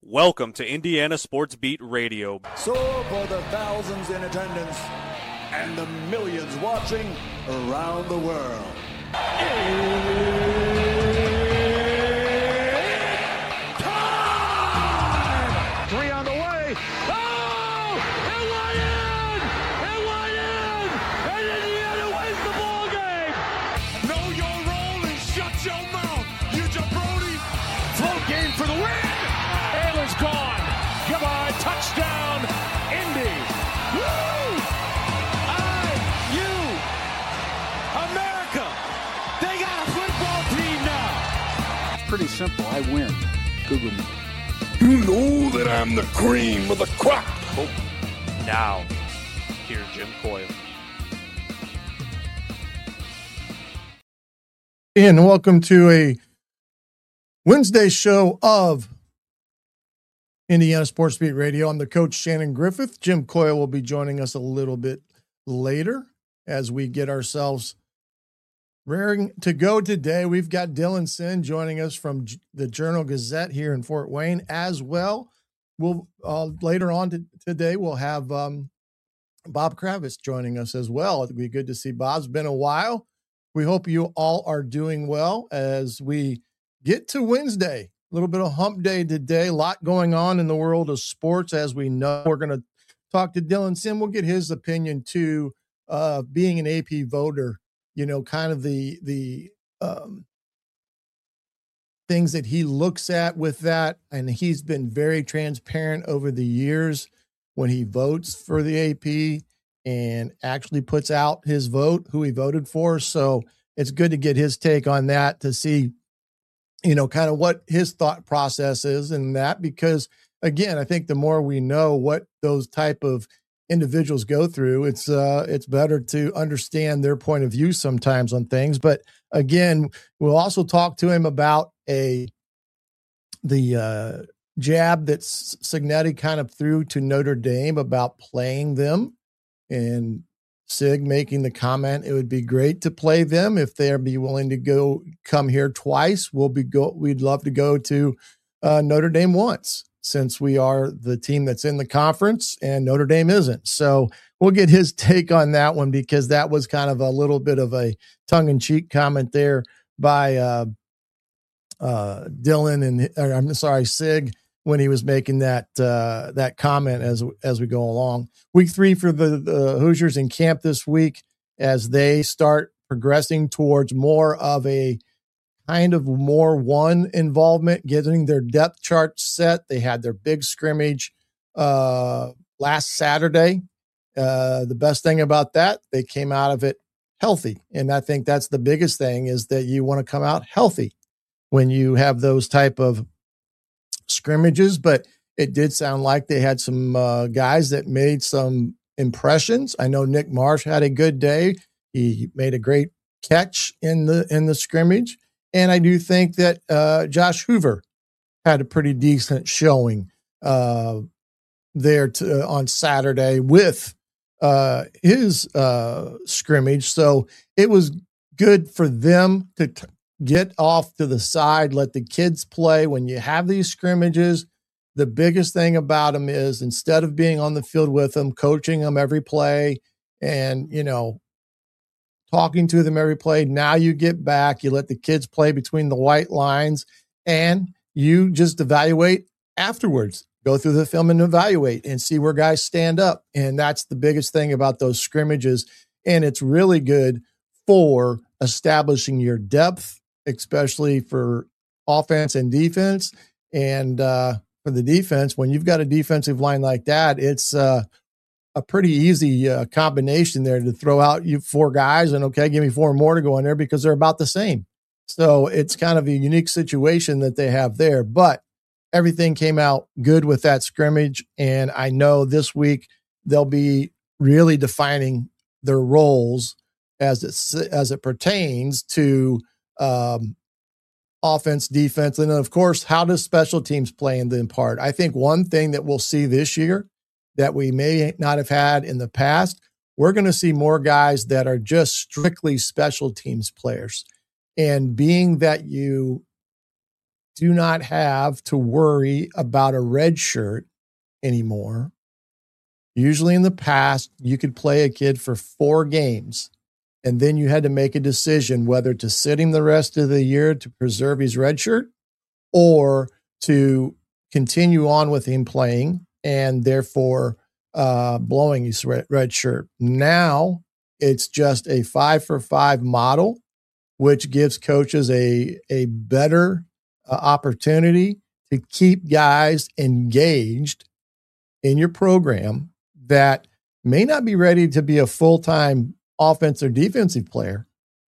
Welcome to Indiana Sports Beat Radio. So for the thousands in attendance and the millions watching around the world. Time! Three on the way. Oh! It went in! It went in! And Indiana wins the ball game! Know your role and shut your mouth, you jabroni! Float game for the win! Ayler's gone. Goodbye. Touchdown, Indy. Woo! IU. America. They got a football team now. It's pretty simple. I win. Google me. You know that I'm the cream of the crop. Now, here's Jim Coyle. And welcome to a Wednesday show of Indiana Sports Beat Radio. I'm the coach, Shannon Griffith. Jim Coyle will be joining us a little bit later as we get ourselves raring to go today. We've got Dylan Sinn joining us from the Journal-Gazette here in Fort Wayne as well. We'll later on today, we'll have Bob Kravitz joining us as well. It'll be good to see Bob. It's been a while. We hope you all are doing well as we get to Wednesday. A little bit of hump day today. A lot going on in the world of sports, as we know. We're going to talk to Dylan Sinn. We'll get his opinion too, being an AP voter, you know, kind of the things that he looks at with that. And he's been very transparent over the years when he votes for the AP and actually puts out his vote, who he voted for. So it's good to get his take on that, to see, you know, kind of what his thought process is in that, because again, I think the more we know what those type of individuals go through, it's better to understand their point of view sometimes on things. But again, we'll also talk to him about the jab that Cignetti kind of threw to Notre Dame about playing them, and Sig making the comment, it would be great to play them if they'd be willing to come here twice. We'd love to go to Notre Dame once, since we are the team that's in the conference and Notre Dame isn't. So we'll get his take on that one, because that was kind of a little bit of a tongue-in-cheek comment there by Sig, when he was making that comment as we go along. Week 3 for the Hoosiers in camp this week, as they start progressing towards more of a kind of more one involvement, getting their depth chart set. They had their big scrimmage last Saturday. The best thing about that, they came out of it healthy. And I think that's the biggest thing, is that you want to come out healthy when you have those type of scrimmages. But it did sound like they had some guys that made some impressions. I know Nick Marsh had a good day. He made a great catch in the scrimmage. And I do think that Josh Hoover had a pretty decent showing there on Saturday with his scrimmage. So it was good for them to get off to the side, let the kids play. When you have these scrimmages, the biggest thing about them is, instead of being on the field with them, coaching them every play and, you know, talking to them every play, now you get back, you let the kids play between the white lines, and you just evaluate afterwards. Go through the film and evaluate and see where guys stand up. And that's the biggest thing about those scrimmages. And it's really good for establishing your depth, especially for offense and defense. And for the defense, when you've got a defensive line like that, it's a pretty easy combination there to throw out you 4 guys and, okay, give me 4 more to go in there, because they're about the same. So it's kind of a unique situation that they have there. But everything came out good with that scrimmage. And I know this week they'll be really defining their roles as it pertains to offense, defense, and then, of course, how does special teams play in the part? I think one thing that we'll see this year that we may not have had in the past, we're going to see more guys that are just strictly special teams players. And being that you do not have to worry about a red shirt anymore. Usually in the past, you could play a kid for 4 games, and then you had to make a decision whether to sit him the rest of the year to preserve his red shirt or to continue on with him playing and therefore blowing his red shirt. Now it's just a 5-for-5 model, which gives coaches a better opportunity to keep guys engaged in your program that may not be ready to be a full-time offensive or defensive player,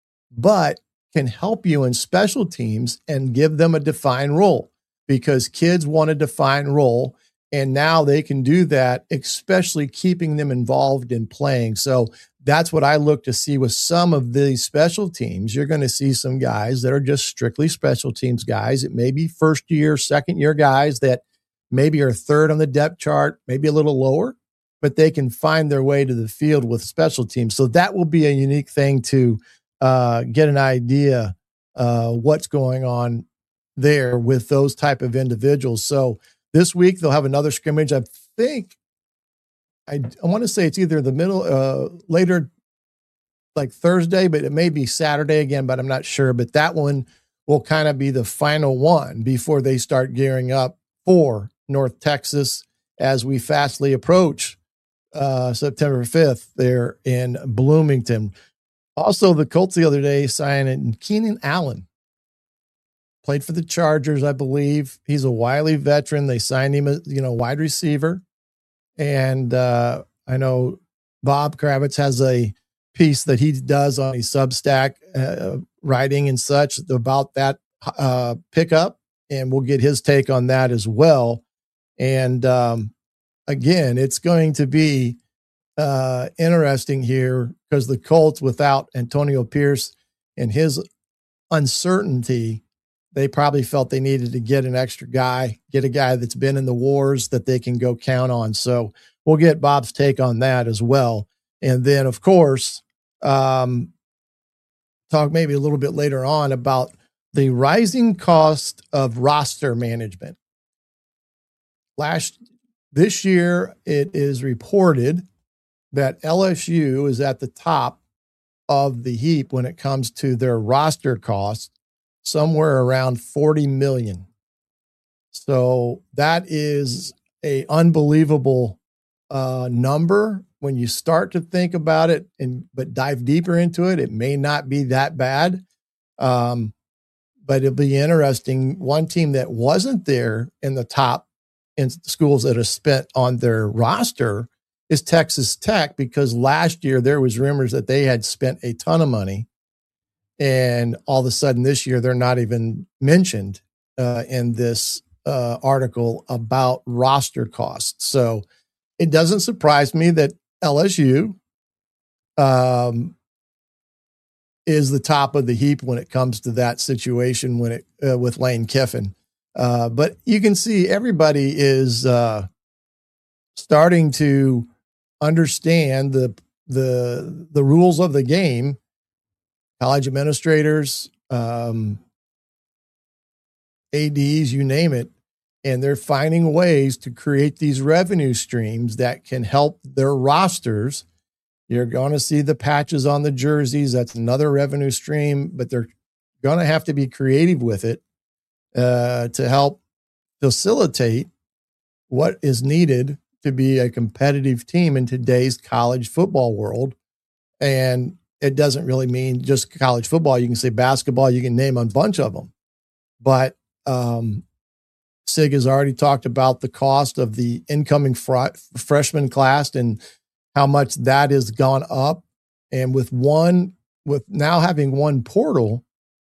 but can help you in special teams and give them a defined role, because kids want a defined role. And now they can do that, especially keeping them involved in playing. So that's what I look to see with some of these special teams. You're going to see some guys that are just strictly special teams guys. It may be first year, second year guys that maybe are third on the depth chart, maybe a little lower, but they can find their way to the field with special teams. So that will be a unique thing to get an idea what's going on there with those type of individuals. So this week they'll have another scrimmage. I think I want to say it's either the middle, later, like Thursday, but it may be Saturday again, but I'm not sure. But that one will kind of be the final one before they start gearing up for North Texas as we fastly approach September 5th there in Bloomington. Also, the Colts the other day signed Keenan Allen. Played for the Chargers, I believe. He's a wily veteran. They signed him as, wide receiver. And I know Bob Kravitz has a piece that he does on his Substack writing and such about that pickup. And we'll get his take on that as well. And again, it's going to be interesting here because the Colts, without Antonio Pierce and his uncertainty, they probably felt they needed to get an extra guy, get a guy that's been in the wars that they can go count on. So we'll get Bob's take on that as well. And then, of course, talk maybe a little bit later on about the rising cost of roster management. This year, it is reported that LSU is at the top of the heap when it comes to their roster costs, somewhere around $40 million. So that is a unbelievable number when you start to think about it, but dive deeper into it. It may not be that bad, but it'll be interesting. One team that wasn't there in the top in schools that are spent on their roster is Texas Tech, because last year there was rumors that they had spent a ton of money. And all of a sudden this year, they're not even mentioned in this article about roster costs. So it doesn't surprise me that LSU is the top of the heap when it comes to that situation with Lane Kiffin. But you can see everybody is starting to understand the rules of the game. College administrators, ADs, you name it, and they're finding ways to create these revenue streams that can help their rosters. You're going to see the patches on the jerseys. That's another revenue stream, but they're going to have to be creative with it to help facilitate what is needed to be a competitive team in today's college football world. And it doesn't really mean just college football. You can say basketball, you can name a bunch of them. But Sig has already talked about the cost of the incoming freshman class and how much that has gone up. And with now having one portal,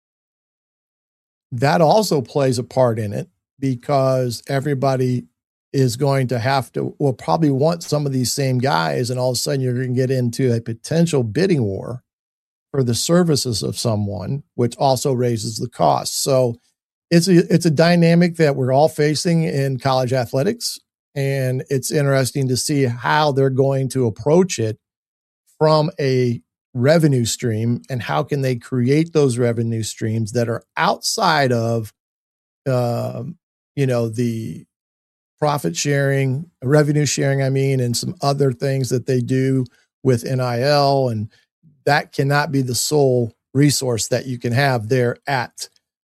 that also plays a part in it, because everybody is going to will probably want some of these same guys. And all of a sudden you're going to get into a potential bidding war for the services of someone, which also raises the cost. So it's a dynamic that we're all facing in college athletics. And it's interesting to see how they're going to approach it from a revenue stream, and how can they create those revenue streams that are outside of the profit sharing, revenue sharing, and some other things that they do with NIL, and that cannot be the sole resource that you can have there at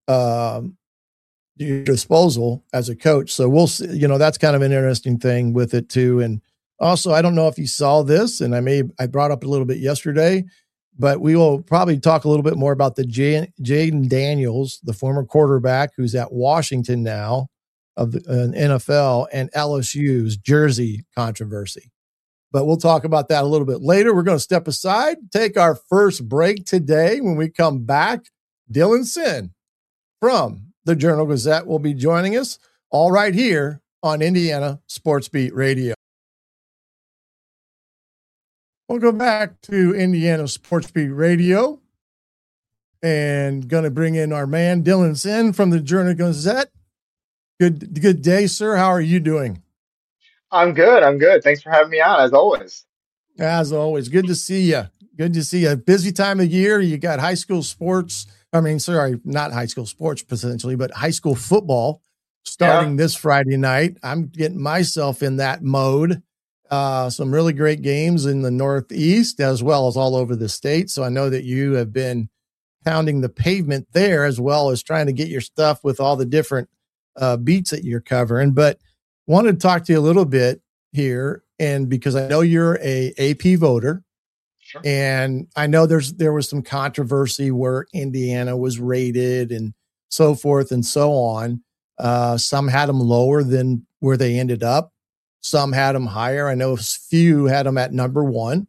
your disposal as a coach. So we'll see, that's kind of an interesting thing with it too. And also, I don't know if you saw this, and I brought up a little bit yesterday, but we will probably talk a little bit more about the Jaden Daniels, the former quarterback who's at Washington now of the NFL, and LSU's jersey controversy. But we'll talk about that a little bit later. We're going to step aside, take our first break today. When we come back, Dylan Sinn from the Journal-Gazette will be joining us, all right here on Indiana Sports Beat Radio. We'll go back to Indiana Sports Beat Radio and going to bring in our man, Dylan Sinn from the Journal-Gazette. Good day, sir. How are you doing? I'm good. Thanks for having me on, as always. As always. Good to see you. Good to see you. Busy time of year. You got high school sports. Not high school sports potentially, but high school football starting this Friday night. I'm getting myself in that mode. Some really great games in the Northeast as well as all over the state. So I know that you have been pounding the pavement there as well as trying to get your stuff with all the different beats that you're covering. But wanted to talk to you a little bit here, and because I know you're a AP voter, Sure. And I know there was some controversy where Indiana was rated and so forth and so on. Some had them lower than where they ended up. Some had them higher. I know a few had them at number one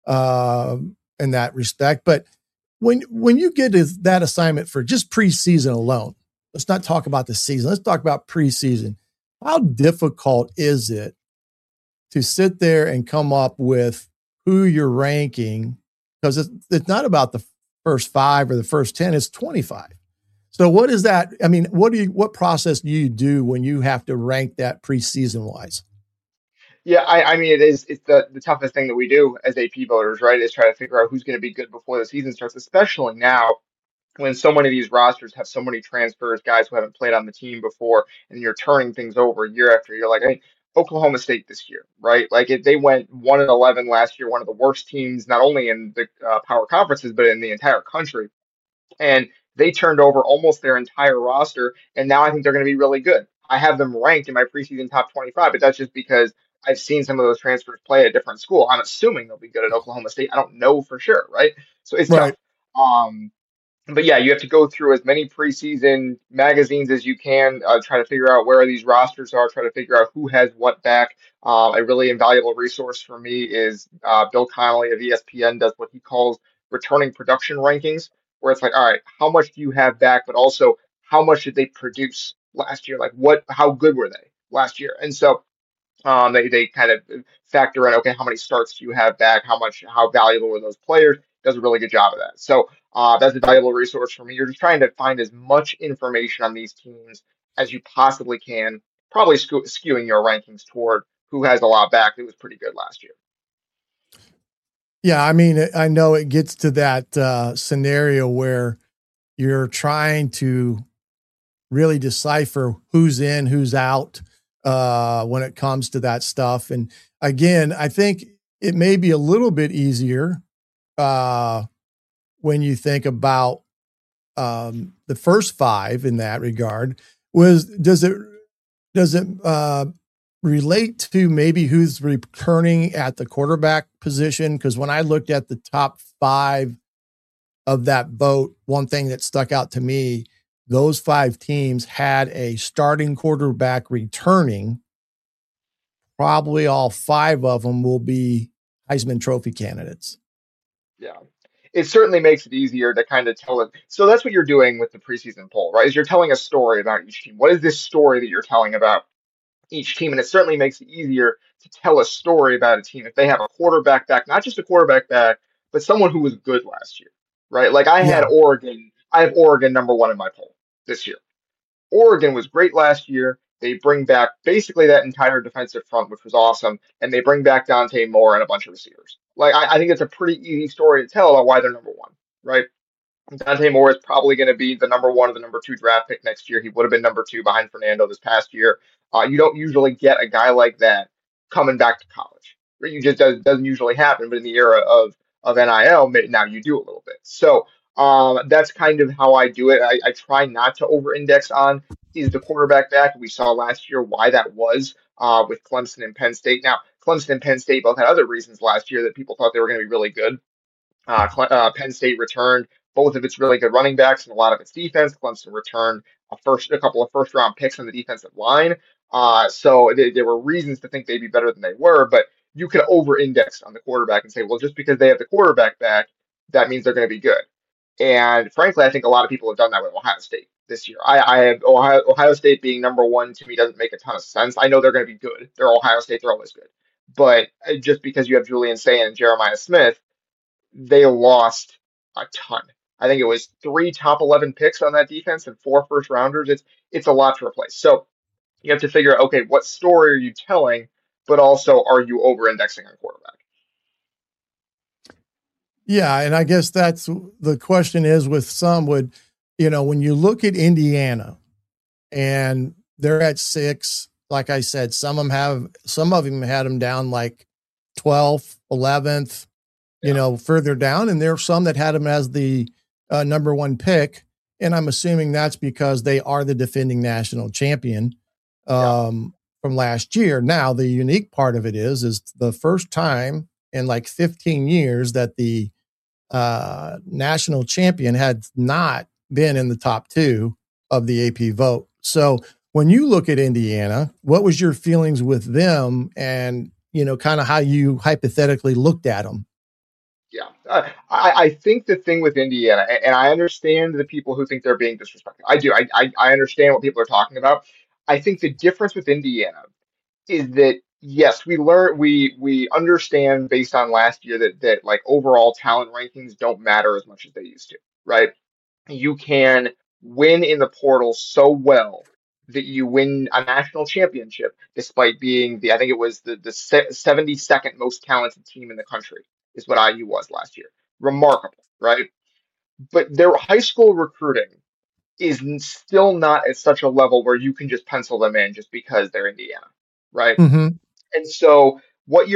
in that respect. But when you get that assignment for just preseason alone, let's not talk about the season. Let's talk about preseason. How difficult is it to sit there and come up with who you're ranking? Because it's not about the first 5 or the first 10, it's 25. So what is that? What process do you do when you have to rank that preseason wise? Yeah, it's the toughest thing that we do as AP voters, right? Is try to figure out who's going to be good before the season starts, especially now when so many of these rosters have so many transfers, guys who haven't played on the team before, and you're turning things over year after year. Like, hey, Oklahoma State this year, right? Like, they went 1-11 last year, one of the worst teams, not only in the power conferences, but in the entire country. And they turned over almost their entire roster, and now I think they're going to be really good. I have them ranked in my preseason top 25, but that's just because I've seen some of those transfers play at a different school. I'm assuming they'll be good at Oklahoma State. I don't know for sure, right? So it's Right. tough. But yeah, you have to go through as many preseason magazines as you can, try to figure out where these rosters are, try to figure out who has what back. A really invaluable resource for me is Bill Connolly of ESPN does what he calls returning production rankings, where it's like, all right, how much do you have back, but also how much did they produce last year? Like how good were they last year? And so they kind of factor in, okay, how many starts do you have back? How valuable were those players? Does a really good job of that. So that's a valuable resource for me. You're just trying to find as much information on these teams as you possibly can, probably skewing your rankings toward who has a lot back that was pretty good last year. Yeah, I know it gets to that scenario where you're trying to really decipher who's in, who's out when it comes to that stuff. And again, I think it may be a little bit easier when you think about the first 5 in that regard. Does it relate to maybe who's returning at the quarterback position? Because when I looked at the top 5 of that vote, one thing that stuck out to me, those 5 teams had a starting quarterback returning. Probably all 5 of them will be Heisman Trophy candidates. Yeah. It certainly makes it easier to kind of tell it. So that's what you're doing with the preseason poll, right? Is you're telling a story about each team. What is this story that you're telling about each team? And it certainly makes it easier to tell a story about a team if they have a quarterback back, not just a quarterback back, but someone who was good last year, right? Like I have Oregon number 1 in my poll this year. Oregon was great last year. They bring back basically that entire defensive front, which was awesome, and they bring back Dante Moore and a bunch of receivers. Like I think it's a pretty easy story to tell about why they're number 1, right? Dante Moore is probably going to be the number one or the number two draft pick next year. He would have been number two behind Fernando this past year. You don't usually get a guy like that coming back to college. You just doesn't usually happen. But in the era of NIL, now you do a little bit. So that's kind of how I do it. I try not to over-index on is the quarterback back. We saw last year why that was with Clemson and Penn State. Now, Clemson and Penn State both had other reasons last year that people thought they were going to be really good. Penn State returned both of its really good running backs and a lot of its defense. Clemson returned a couple of first round picks on the defensive line. So there were reasons to think they'd be better than they were, but you could over index on the quarterback and say, well, just because they have the quarterback back, that means they're going to be good. And frankly, I think a lot of people have done that with Ohio State this year. I have Ohio State being number one to me doesn't make a ton of sense. I know they're going to be good. They're Ohio State. They're always good. But just because you have Julian Sayin and Jeremiah Smith, they lost a ton. I think it was 3 top 11 picks on that defense and 4 first rounders. It's a lot to replace. So you have to figure out, okay, what story are you telling, but also are you over indexing on quarterback? Yeah, and I guess that's the question is with some when you look at Indiana and they're at 6, like I said, some of them had them down like 12th, 11th, further down. And there are some that had them as the number 1 pick. And I'm assuming that's because they are the defending national champion from last year. Now, the unique part of it is the first time in like 15 years that the national champion had not been in the top 2 of the AP vote. So when you look at Indiana, what was your feelings with them and, kind of how you hypothetically looked at them? Yeah, I think the thing with Indiana, and I understand the people who think they're being disrespectful. I do. I understand what people are talking about. I think the difference with Indiana is that yes, we understand based on last year that like overall talent rankings don't matter as much as they used to, right? You can win in the portal so well that you win a national championship despite being I think it was the 72nd most talented team in the country is what IU was last year. Remarkable, right? But their high school recruiting is still not at such a level where you can just pencil them in just because they're Indiana, right? Mm-hmm. And so but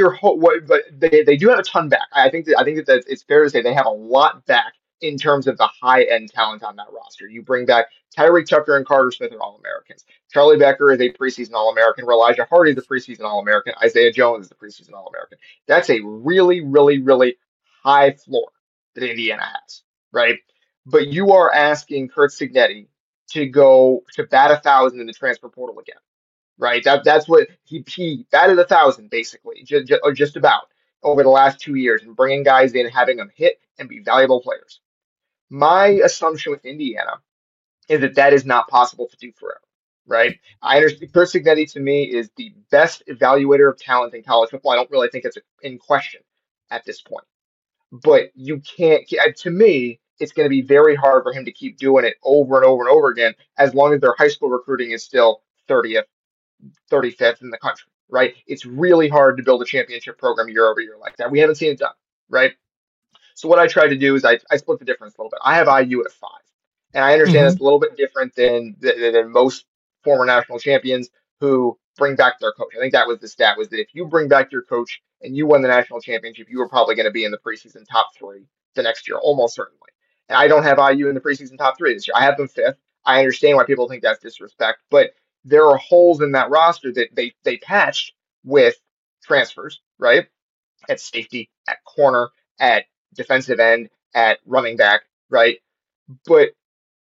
they do have a ton back. I think that it's fair to say they have a lot back in terms of the high end talent on that roster. You bring back Tyreek Tucker and Carter Smith are All-Americans. Charlie Becker is a preseason All-American. Elijah Hardy is a preseason All-American. Isaiah Jones is the preseason All-American. That's a really, really, really high floor that Indiana has, right? But you are asking Curt Cignetti to go to bat 1,000 in the transfer portal again, right? That's what he batted 1,000 basically, just about over the last 2 years and bringing guys in, having them hit and be valuable players. My assumption with Indiana is that is not possible to do forever, right? I understand Curt Cignetti to me is the best evaluator of talent in college football. I don't really think it's in question at this point. But you can't, to me, it's going to be very hard for him to keep doing it over and over and over again as long as their high school recruiting is still 30th, 35th in the country, right? It's really hard to build a championship program year over year like that. We haven't seen it done, right? So what I tried to do is I split the difference a little bit. I have IU at a 5. And I understand it's a little bit different than most former national champions who bring back their coach. I think that was the stat, was that if you bring back your coach and you won the national championship, you were probably going to be in the preseason top 3 the next year, almost certainly. And I don't have IU in the preseason top 3 this year. I have them 5th. I understand why people think that's disrespect, but there are holes in that roster that they patched with transfers, right? At safety, at corner, at defensive end, at running back, right? But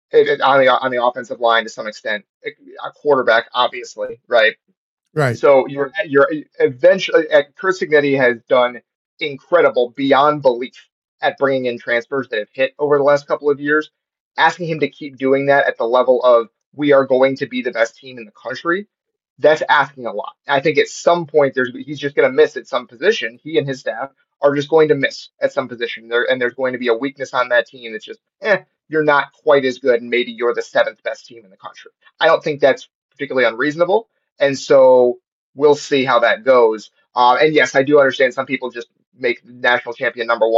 on the offensive line to some extent, a quarterback, obviously, right? Right. So you're eventually, Curt Cignetti has done incredible beyond belief at bringing in transfers that have hit over the last couple of years. Asking him to keep doing that at the level of we are going to be the best team in the country, that's asking a lot. I think at some point he's just going to miss at some position. He and his staff are just going to miss at some position there, and there's going to be a weakness on that team that's just, you're not quite as good, and maybe you're the 7th best team in the country. I don't think that's particularly unreasonable, and so we'll see how that goes. And yes, I do understand some people just make national champion number 1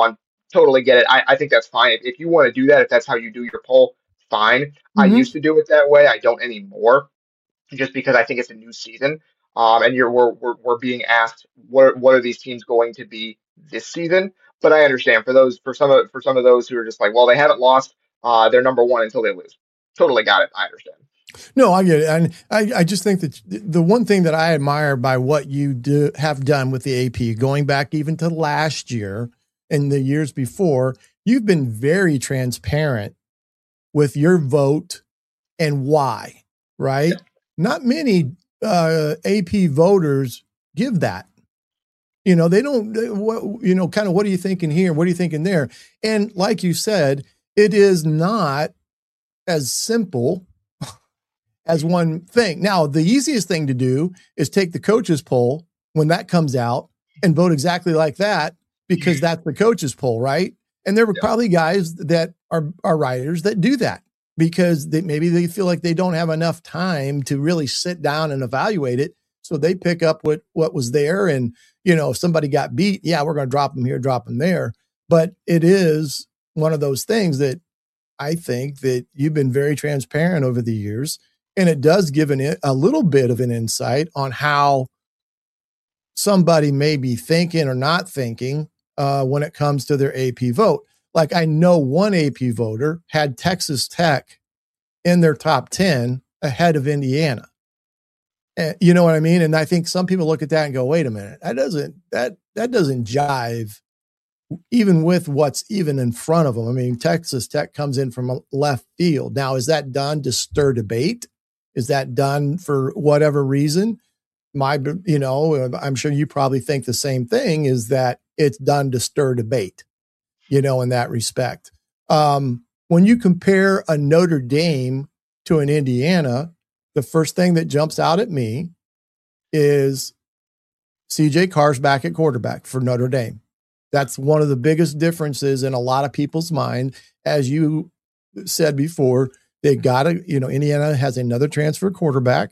totally get it. I think that's fine. If you want to do that, if that's how you do your poll, fine. I Mm-hmm. used to do it that way. I don't anymore, just because I think it's a new season. And we're being asked what are these teams going to be this season? But I understand for some of those who are just like, well, they haven't lost, they're number one until they lose. Totally got it. I understand. No, I get it. And I just think that the one thing that I admire by what you have done with the AP, going back even to last year and the years before, you've been very transparent with your vote and why, right? Yeah. Not many AP voters give that. They don't, kind of what are you thinking here? What are you thinking there? And like you said, it is not as simple as one thing. Now, the easiest thing to do is take the coaches poll when that comes out and vote exactly like that, because that's the coaches poll, right? And there were probably guys that are writers that do that because maybe they feel like they don't have enough time to really sit down and evaluate it. So they pick up what was there. And, if somebody got beat, we're going to drop them here, drop them there. But it is one of those things that I think that you've been very transparent over the years. And it does give a little bit of an insight on how somebody may be thinking or not thinking when it comes to their AP vote. Like I know one AP voter had Texas Tech in their top 10 ahead of Indiana. You know what I mean? And I think some people look at that and go, wait a minute, that doesn't jive even with what's even in front of them. I mean, Texas Tech comes in from left field. Now, is that done to stir debate? Is that done for whatever reason? I'm sure you probably think the same thing, is that it's done to stir debate, in that respect. When you compare a Notre Dame to an Indiana, the first thing that jumps out at me is CJ Carr's back at quarterback for Notre Dame. That's one of the biggest differences in a lot of people's mind. As you said before, they got to, Indiana has another transfer quarterback.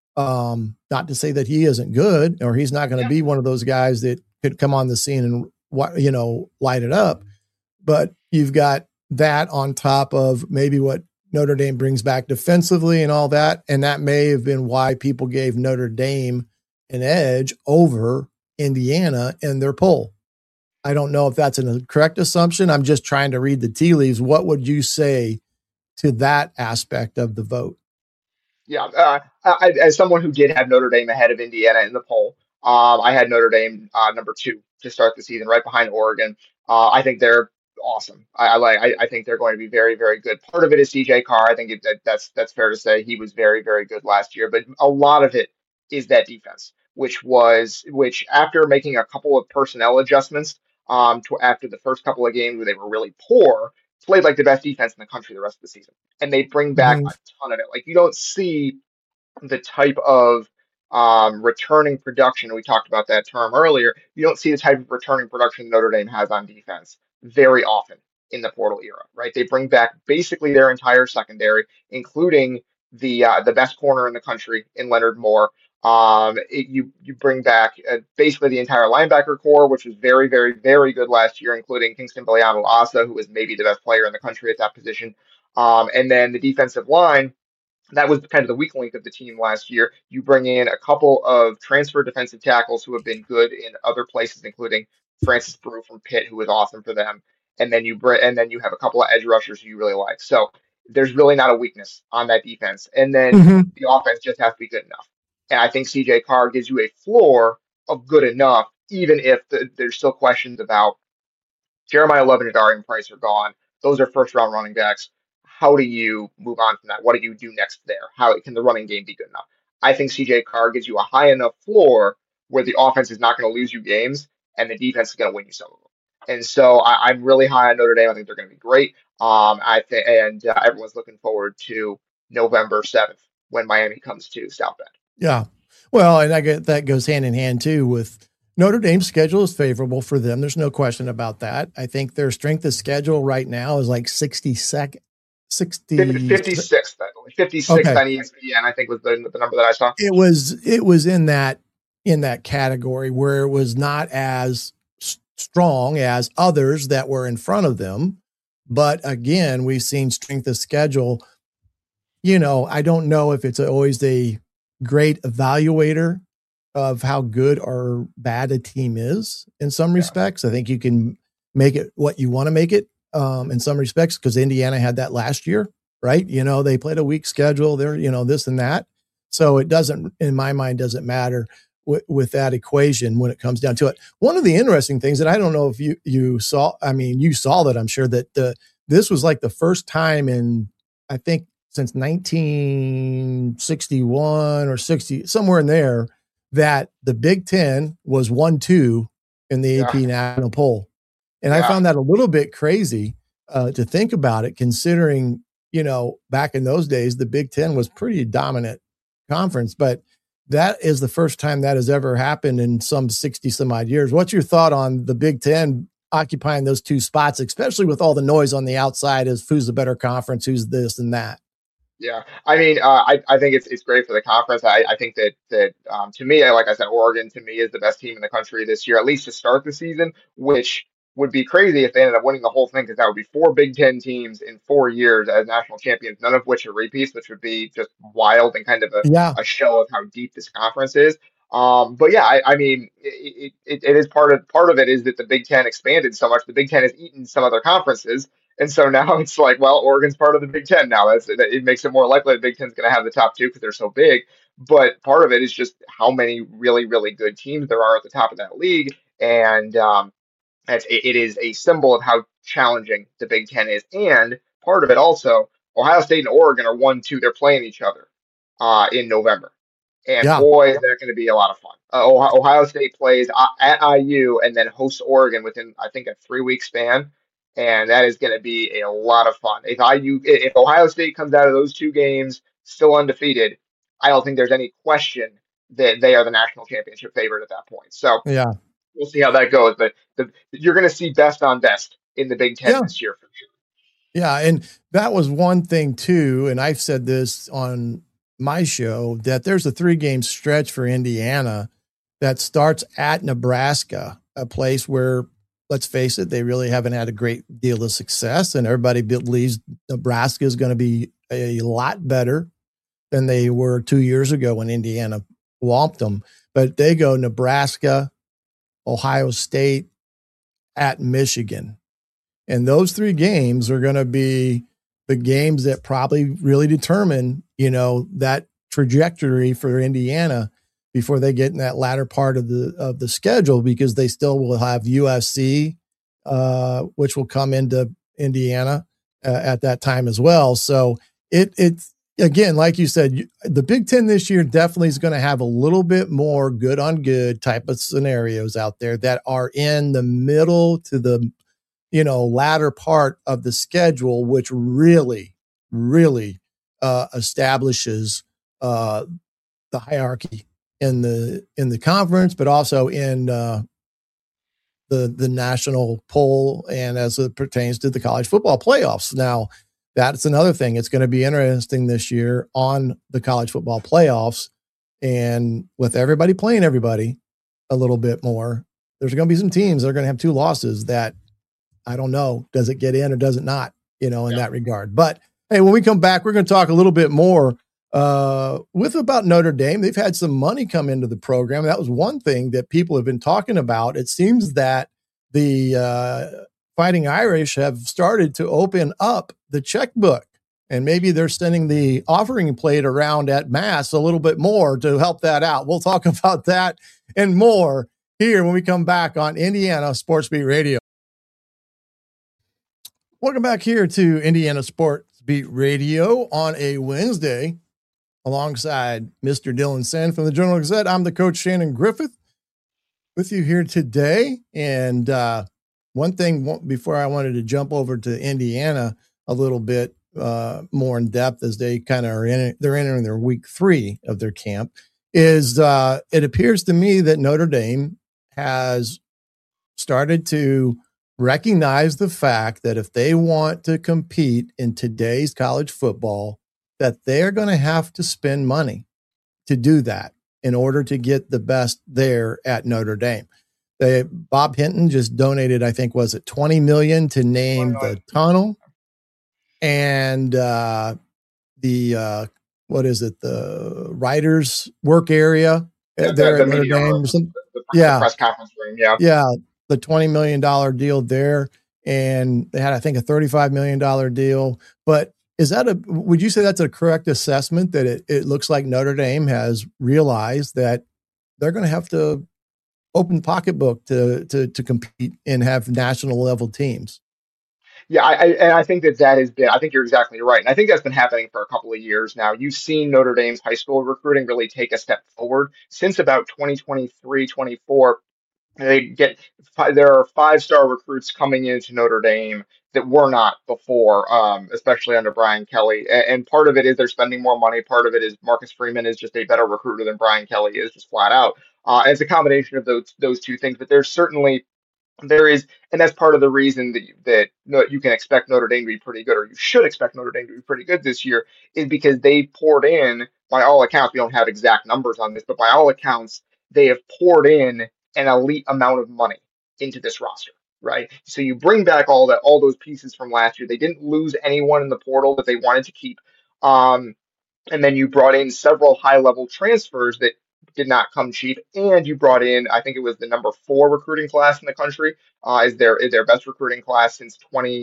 Not to say that he isn't good or he's not going to be one of those guys that could come on the scene and, light it up. But you've got that on top of maybe what Notre Dame brings back defensively and all that. And that may have been why people gave Notre Dame an edge over Indiana in their poll. I don't know if that's a correct assumption. I'm just trying to read the tea leaves. What would you say to that aspect of the vote? Yeah, as someone who did have Notre Dame ahead of Indiana in the poll, I had Notre Dame number 2 to start the season, right behind Oregon. I think they're awesome. I think they're going to be very, very good. Part of it is CJ Carr. I think that's fair to say. He was very, very good last year, but a lot of it is that defense, which after making a couple of personnel adjustments, after the first couple of games where they were really poor, played like the best defense in the country the rest of the season. And they bring back a ton of it. Like you don't see the type of returning production. We talked about that term earlier. You don't see the type of returning production Notre Dame has on defense very often in the portal era, right? They bring back basically their entire secondary, including the best corner in the country in Leonard Moore. You bring back basically the entire linebacker core, which was very, very, very good last year, including Kingston Biliano-Asa, who was maybe the best player in the country at that position. And then the defensive line, that was kind of the weak link of the team last year. You bring in a couple of transfer defensive tackles who have been good in other places, including Francis Brew from Pitt, who was awesome for them. And then you have a couple of edge rushers who you really like. So there's really not a weakness on that defense. And then the offense just has to be good enough. And I think CJ Carr gives you a floor of good enough, even if there's still questions about Jeremiah Love and Adarian Price are gone. Those are first-round running backs. How do you move on from that? What do you do next there? How can the running game be good enough? I think CJ Carr gives you a high enough floor where the offense is not going to lose you games and the defense is going to win you some of them. And so I'm really high on Notre Dame. I think they're going to be great. Everyone's looking forward to November 7th when Miami comes to South Bend. Yeah. Well, and I get that goes hand in hand too with Notre Dame's schedule is favorable for them. There's no question about that. I think their strength of schedule right now is like 56th, I believe. 56th okay. On ESPN, I think was the number that I saw. It was in that category where it was not as strong as others that were in front of them. But again, we've seen strength of schedule. I don't know if it's always a great evaluator of how good or bad a team is in some respects. I think you can make it what you want to make it in some respects, because Indiana had that last year, right? They played a weak schedule. They're, this and that. So it doesn't, in my mind, doesn't matter with that equation when it comes down to it. One of the interesting things that I don't know if you saw, you saw that, I'm sure that this was like the first time in, I think, since 1961 or 60, somewhere in there, that the Big Ten was 1-2 in the AP national poll. And I found that a little bit crazy to think about it, considering, back in those days, the Big Ten was pretty dominant conference, but that is the first time that has ever happened in some 60 some odd years. What's your thought on the Big Ten occupying those two spots, especially with all the noise on the outside as who's the better conference, who's this and that? Yeah, I think it's great for the conference. I think that to me, like I said, Oregon to me is the best team in the country this year, at least to start the season, which would be crazy if they ended up winning the whole thing, because that would be 4 Big Ten teams in 4 years as national champions, none of which are repeats, which would be just wild and kind of a show of how deep this conference is. But yeah, it is part of it is that the Big Ten expanded so much. The Big Ten has eaten some other conferences. And so now it's like, well, Oregon's part of the Big Ten now. It makes it more likely the Big Ten's going to have the top 2 because they're so big. But part of it is just how many really, really good teams there are at the top of that league. And it is a symbol of how challenging the Big Ten is. And part of it also, Ohio State and Oregon are 1-2. They're playing each other in November. And boy, is that going to be a lot of fun. Ohio State plays at IU and then hosts Oregon within, I think, a 3-week span. And that is going to be a lot of fun. If Ohio State comes out of those 2 games still undefeated, I don't think there's any question that they are the national championship favorite at that point. So we'll see how that goes. But you're going to see best on best in the Big Ten this year for sure. Yeah, and that was one thing too. And I've said this on my show, that there's a 3-game stretch for Indiana that starts at Nebraska, a place where, let's face it, they really haven't had a great deal of success, and everybody believes Nebraska is going to be a lot better than they were 2 years ago when Indiana whomped them. But they go Nebraska, Ohio State, at Michigan. And those 3 games are going to be the games that probably really determine, that trajectory for Indiana before they get in that latter part of the schedule, because they still will have USC, which will come into Indiana at that time as well. So it's again, like you said, the Big Ten this year definitely is going to have a little bit more good on good type of scenarios out there that are in the middle to the, latter part of the schedule, which really, really establishes the hierarchy in the conference, but also in the national poll, and as it pertains to the college football playoffs. Now, that's another thing. It's going to be interesting this year on the college football playoffs, and with everybody playing everybody a little bit more, there's going to be some teams that are going to have 2 losses that I don't know, does it get in or does it not, in that regard. But hey, when we come back, we're going to talk a little bit more about Notre Dame. They've had some money come into the program. That was one thing that people have been talking about. It seems that the Fighting Irish have started to open up the checkbook, and maybe they're sending the offering plate around at Mass a little bit more to help that out. We'll talk about that and more here when we come back on Indiana Sports Beat Radio. Welcome back here to Indiana Sports Beat Radio on a Wednesday, alongside Mr. Dylan Senn from the Journal-Gazette. I'm the coach, Shannon Griffith, with you here today. And one thing before I wanted to jump over to Indiana a little bit more in depth, as they kind of they're entering their week 3 of their camp, is it appears to me that Notre Dame has started to recognize the fact that if they want to compete in today's college football, that they're going to have to spend money to do that in order to get the best there at Notre Dame. Bob Hinton just donated, I think, was it $20 million to name the tunnel and what is it, the writers' work area there at Notre Dame? The press conference room. Yeah, the $20 million deal there, and they had, I think, a $35 million deal. But would you say that's a correct assessment, that it looks like Notre Dame has realized that they're going to have to open the pocketbook to compete and have national level teams? Yeah, I think that has been, I think you're exactly right. And I think that's been happening for a couple of years now. You've seen Notre Dame's high school recruiting really take a step forward since about 2023, 24. There are 5-star recruits coming into Notre Dame that were not before, especially under Brian Kelly. And part of it is they're spending more money. Part of it is Marcus Freeman is just a better recruiter than Brian Kelly is, just flat out. And it's a combination of those two things. But and that's part of the reason that you can expect Notre Dame to be pretty good, or you should expect Notre Dame to be pretty good this year, is because they poured in, by all accounts, we don't have exact numbers on this, but by all accounts, they have poured in an elite amount of money into this roster, right? So you bring back all those pieces from last year. They didn't lose anyone in the portal that they wanted to keep. And then you brought in several high-level transfers that did not come cheap, and you brought in, I think it was the number 4 recruiting class in the country, is their best recruiting class since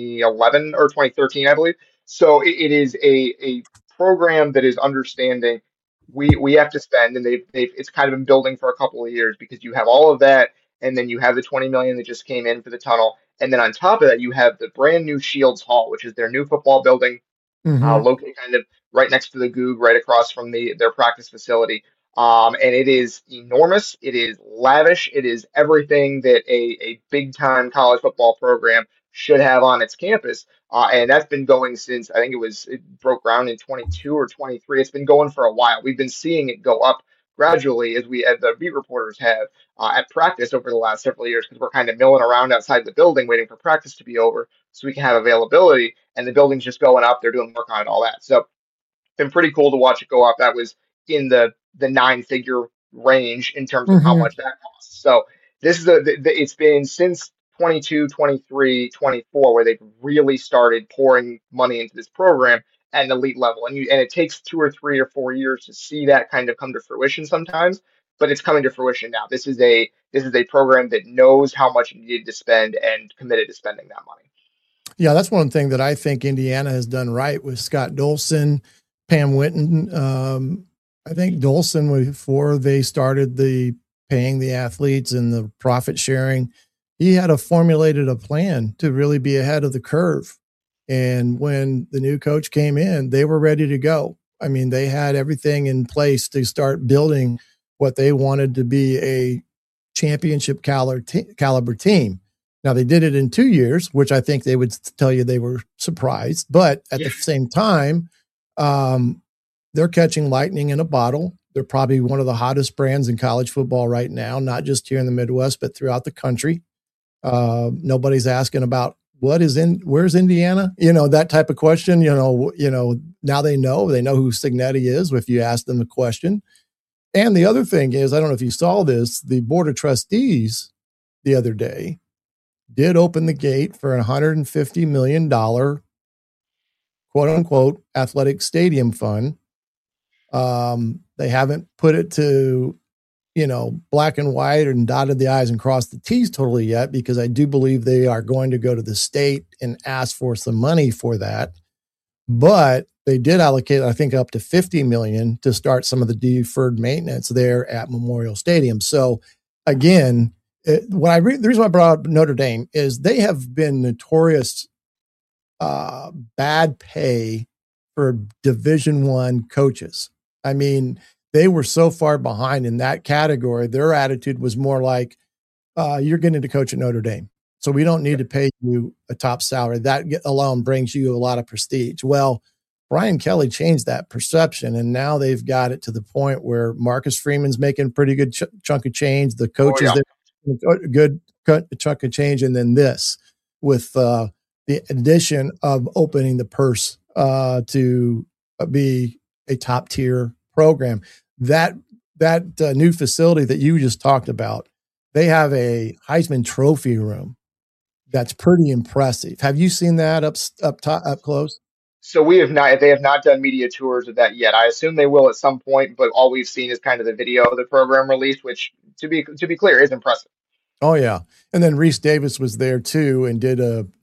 2011 or 2013, I believe. So it is a program that is understanding we have to spend, and it's kind of been building for a couple of years, because you have all of that, and then you have the $20 million that just came in for the tunnel, and then on top of that, you have the brand new Shields Hall, which is their new football building, located kind of right next to the Goog, right across from their practice facility. And it is enormous. It is lavish. It is everything that a big-time college football program should have on its campus. And that's been going since, I think it broke ground in 22 or 23. It's been going for a while. We've been seeing it go up gradually as the beat reporters have at practice over the last several years, because we're kind of milling around outside the building waiting for practice to be over so we can have availability. And the building's just going up. They're doing work on it, all that. So it's been pretty cool to watch it go up. That was in the 9-figure range in terms of how much that costs. So this is it's been since 22, 23, 24 where they've really started pouring money into this program at an elite level. And it takes 2 or 3 or 4 years to see that kind of come to fruition sometimes, but it's coming to fruition now. This is a program that knows how much it needed to spend and committed to spending that money. Yeah, that's one thing that I think Indiana has done right with Scott Dolson, Pam Whitten. I think Dolson, before they started the paying the athletes and the profit sharing, he had formulated a plan to really be ahead of the curve. And when the new coach came in, they were ready to go. I mean, they had everything in place to start building what they wanted to be a championship caliber team. Now, they did it in 2 years, which I think they would tell you they were surprised. But at the same time, they're catching lightning in a bottle. They're probably one of the hottest brands in college football right now, not just here in the Midwest, but throughout the country. Nobody's asking about where's Indiana? That type of question, now they know who Cignetti is if you ask them the question. And the other thing is, I don't know if you saw this, the Board of Trustees the other day did open the gate for a $150 million quote unquote athletic stadium fund. They haven't put it to, black and white and dotted the I's and crossed the T's totally yet, because I do believe they are going to go to the state and ask for some money for that. But they did allocate, I think, up to $50 million to start some of the deferred maintenance there at Memorial Stadium. So again, the reason why I brought up Notre Dame is they have been notorious bad pay for Division I coaches. I mean, they were so far behind in that category. Their attitude was more like, you're getting to coach at Notre Dame, so we don't need to pay you a top salary. That alone brings you a lot of prestige. Well, Brian Kelly changed that perception, and now they've got it to the point where Marcus Freeman's making a pretty good chunk of change. The coaches, a good chunk of change, and then this with the addition of opening the purse to be a top tier program. That new facility that you just talked about, they have a Heisman Trophy room that's pretty impressive. Have you seen that up close? So they have not done media tours of that yet. I assume they will at some point, but all we've seen is kind of the video of the program released, which to be clear is impressive. Oh yeah, and then Reese Davis was there too and did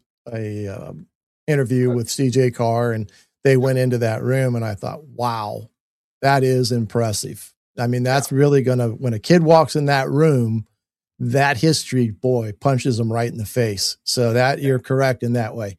a interview with CJ Carr, and they went into that room, and I thought, wow, that is impressive. I mean, that's really when a kid walks in that room, that history, boy, punches them right in the face. So that you're correct in that way.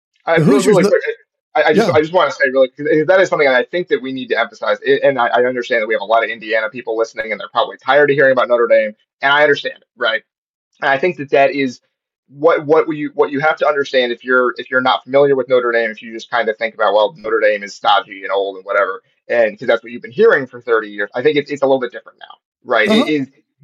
Really quick, I just want to say really, because that is something that I think that we need to emphasize. And I understand that we have a lot of Indiana people listening, and they're probably tired of hearing about Notre Dame, and I understand it, right? And I think that is what you have to understand if you're not familiar with Notre Dame, if you just kind of think about, well, Notre Dame is stodgy and old and whatever, and because that's what you've been hearing for 30 years. I think it's a little bit different now, right? Uh-huh. It is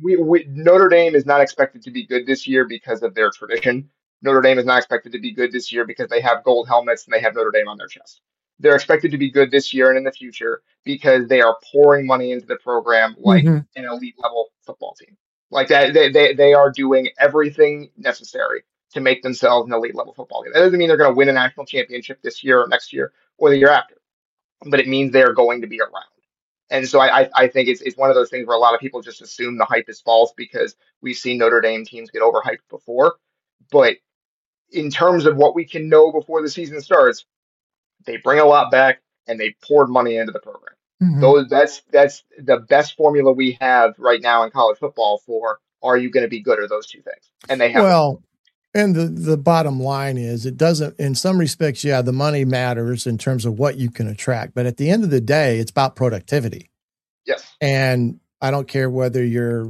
Notre Dame is not expected to be good this year because of their tradition. Notre Dame is not expected to be good this year because they have gold helmets and they have Notre Dame on their chest. They're expected to be good this year and in the future because they are pouring money into the program like an elite level football team. Like that, they are doing everything necessary to make themselves an elite level football team. That doesn't mean they're going to win a national championship this year or next year or the year after, but it means they are going to be around. And so I think it's one of those things where a lot of people just assume the hype is false because we've seen Notre Dame teams get overhyped before. But in terms of what we can know before the season starts, they bring a lot back and they poured money into the program. That's the best formula we have right now in college football for are you going to be good or those two things? And they have. Well, and the bottom line is it doesn't, in some respects, yeah, the money matters in terms of what you can attract. But at the end of the day, it's about productivity. Yes. And I don't care whether you're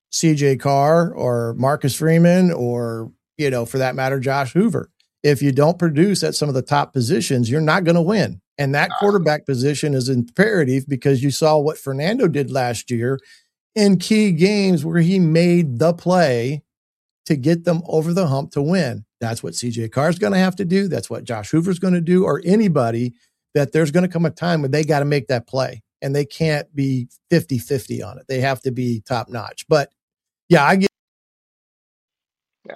CJ Carr or Marcus Freeman or, for that matter, Josh Hoover. If you don't produce at some of the top positions, you're not going to win. And that quarterback position is imperative because you saw what Fernando did last year in key games where he made the play to get them over the hump to win. That's what CJ Carr is going to have to do. That's what Josh Hoover's going to do, or anybody that there's going to come a time when they got to make that play and they can't be 50-50 on it. They have to be top notch. But yeah, I get. Yeah.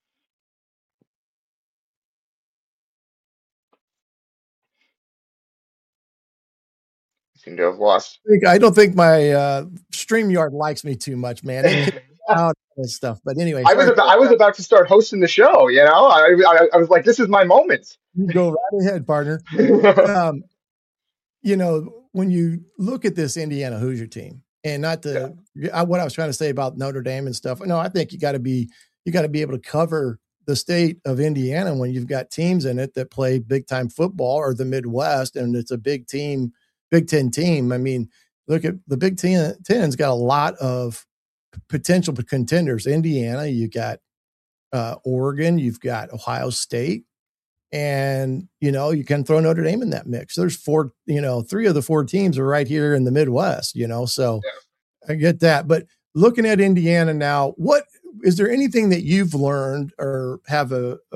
Seem to have lost. I don't think my StreamYard likes me too much, man. It kicks out and stuff. But anyway, I was about to start hosting the show. I was like, this is my moment. You go right ahead, partner. When you look at this Indiana Hoosier team, and what I was trying to say about Notre Dame and stuff. No, I think you got to be able to cover the state of Indiana when you've got teams in it that play big time football or the Midwest, and it's a big team. Big Ten team. I mean, look at the Big Ten's got a lot of potential contenders. Indiana, you got Oregon, you've got Ohio State, and you can throw Notre Dame in that mix. There's four, 3 of the 4 teams are right here in the Midwest. So I get that. But looking at Indiana now, what is there anything that you've learned or have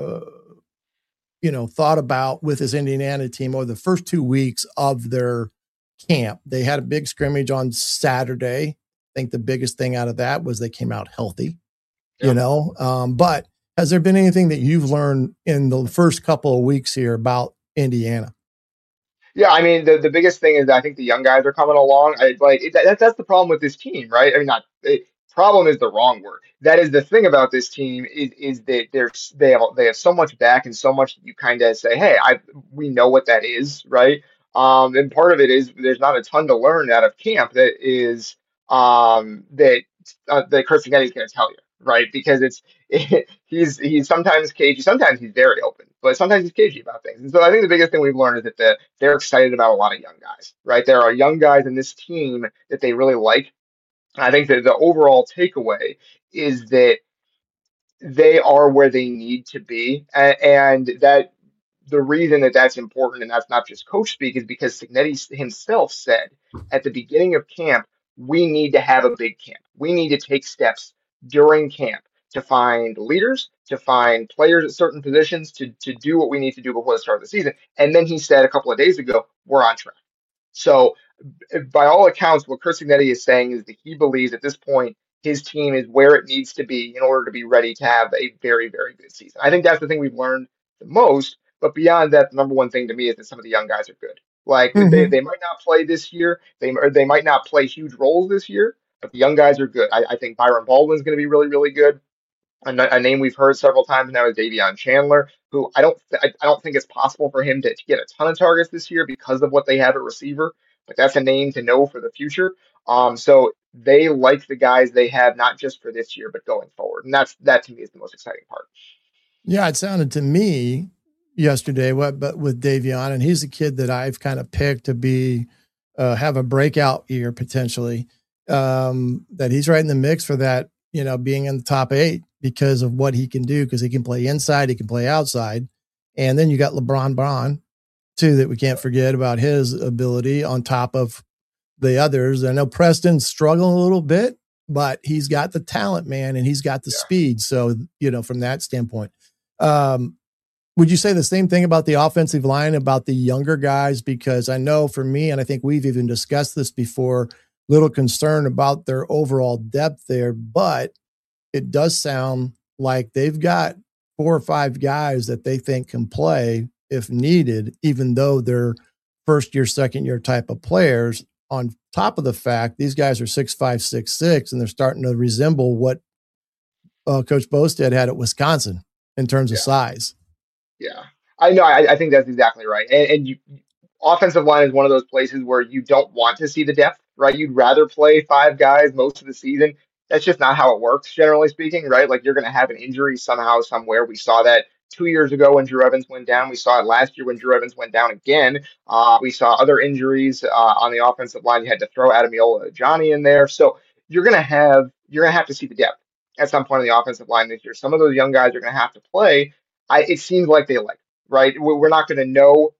thought about with this Indiana team over the first 2 weeks of their camp? They had a big scrimmage on Saturday. I think the biggest thing out of that was they came out healthy, but has there been anything that you've learned in the first couple of weeks here about Indiana? Yeah, I mean, the biggest thing is I think the young guys are coming along. That's the problem with this team, right? I mean, problem is the wrong word. That is the thing about this team is that they have so much back and so much that you kind of say, hey, we know what that is, right? And part of it is there's not a ton to learn out of camp that is that Curt Cignetti is going to tell you, right? Because he's sometimes cagey, sometimes he's very open, but sometimes he's cagey about things. And so I think the biggest thing we've learned is that they're excited about a lot of young guys, right? There are young guys in this team that they really like. I think that the overall takeaway is that they are where they need to be, and that the reason that that's important, and that's not just coach speak, is because Cignetti himself said at the beginning of camp, we need to have a big camp. We need to take steps during camp to find leaders, to find players at certain positions, to do what we need to do before the start of the season. And then he said a couple of days ago, we're on track. So by all accounts, what Curt Cignetti is saying is that he believes at this point his team is where it needs to be in order to be ready to have a very, very good season. I think that's the thing we've learned the most. But beyond that, the number one thing to me is that some of the young guys are good. Like Mm-hmm. they might not play this year, they might not play huge roles this year, but the young guys are good. I think Byron Baldwin's going to be really, really good. A name we've heard several times now is Davion Chandler, who I don't think it's possible for him to get a ton of targets this year because of what they have at receiver, but that's a name to know for the future. So they like the guys they have not just for this year but going forward, and that to me is the most exciting part. Yeah, it sounded to me yesterday, but with Davion, and he's a kid that I've kind of picked to be have a breakout year potentially. That he's right in the mix for that, being in the top 8 because of what he can do, because he can play inside, he can play outside, and then you got LeBron Braun too that we can't forget about his ability on top of the others. I know Preston's struggling a little bit, but he's got the talent, man, and he's got the speed. So, from that standpoint, would you say the same thing about the offensive line, about the younger guys? Because I know for me, and I think we've even discussed this before, little concern about their overall depth there, but it does sound like they've got 4 or 5 guys that they think can play if needed, even though they're first year, second year type of players. On top of the fact, these guys are 6'5", 6'6", and they're starting to resemble what Coach Bostad had at Wisconsin in terms of size. Yeah, I know. I think that's exactly right. And offensive line is one of those places where you don't want to see the depth, right? You'd rather play 5 guys most of the season. That's just not how it works, generally speaking, right? Like you're going to have an injury somehow, somewhere. We saw that 2 years ago when Drew Evans went down. We saw it last year when Drew Evans went down again. We saw other injuries on the offensive line. You had to throw Ademilola Johnny in there. So you're going to have to see the depth at some point on the offensive line this year. Some of those young guys are going to have to play. It seems like they like, right? We're not going to know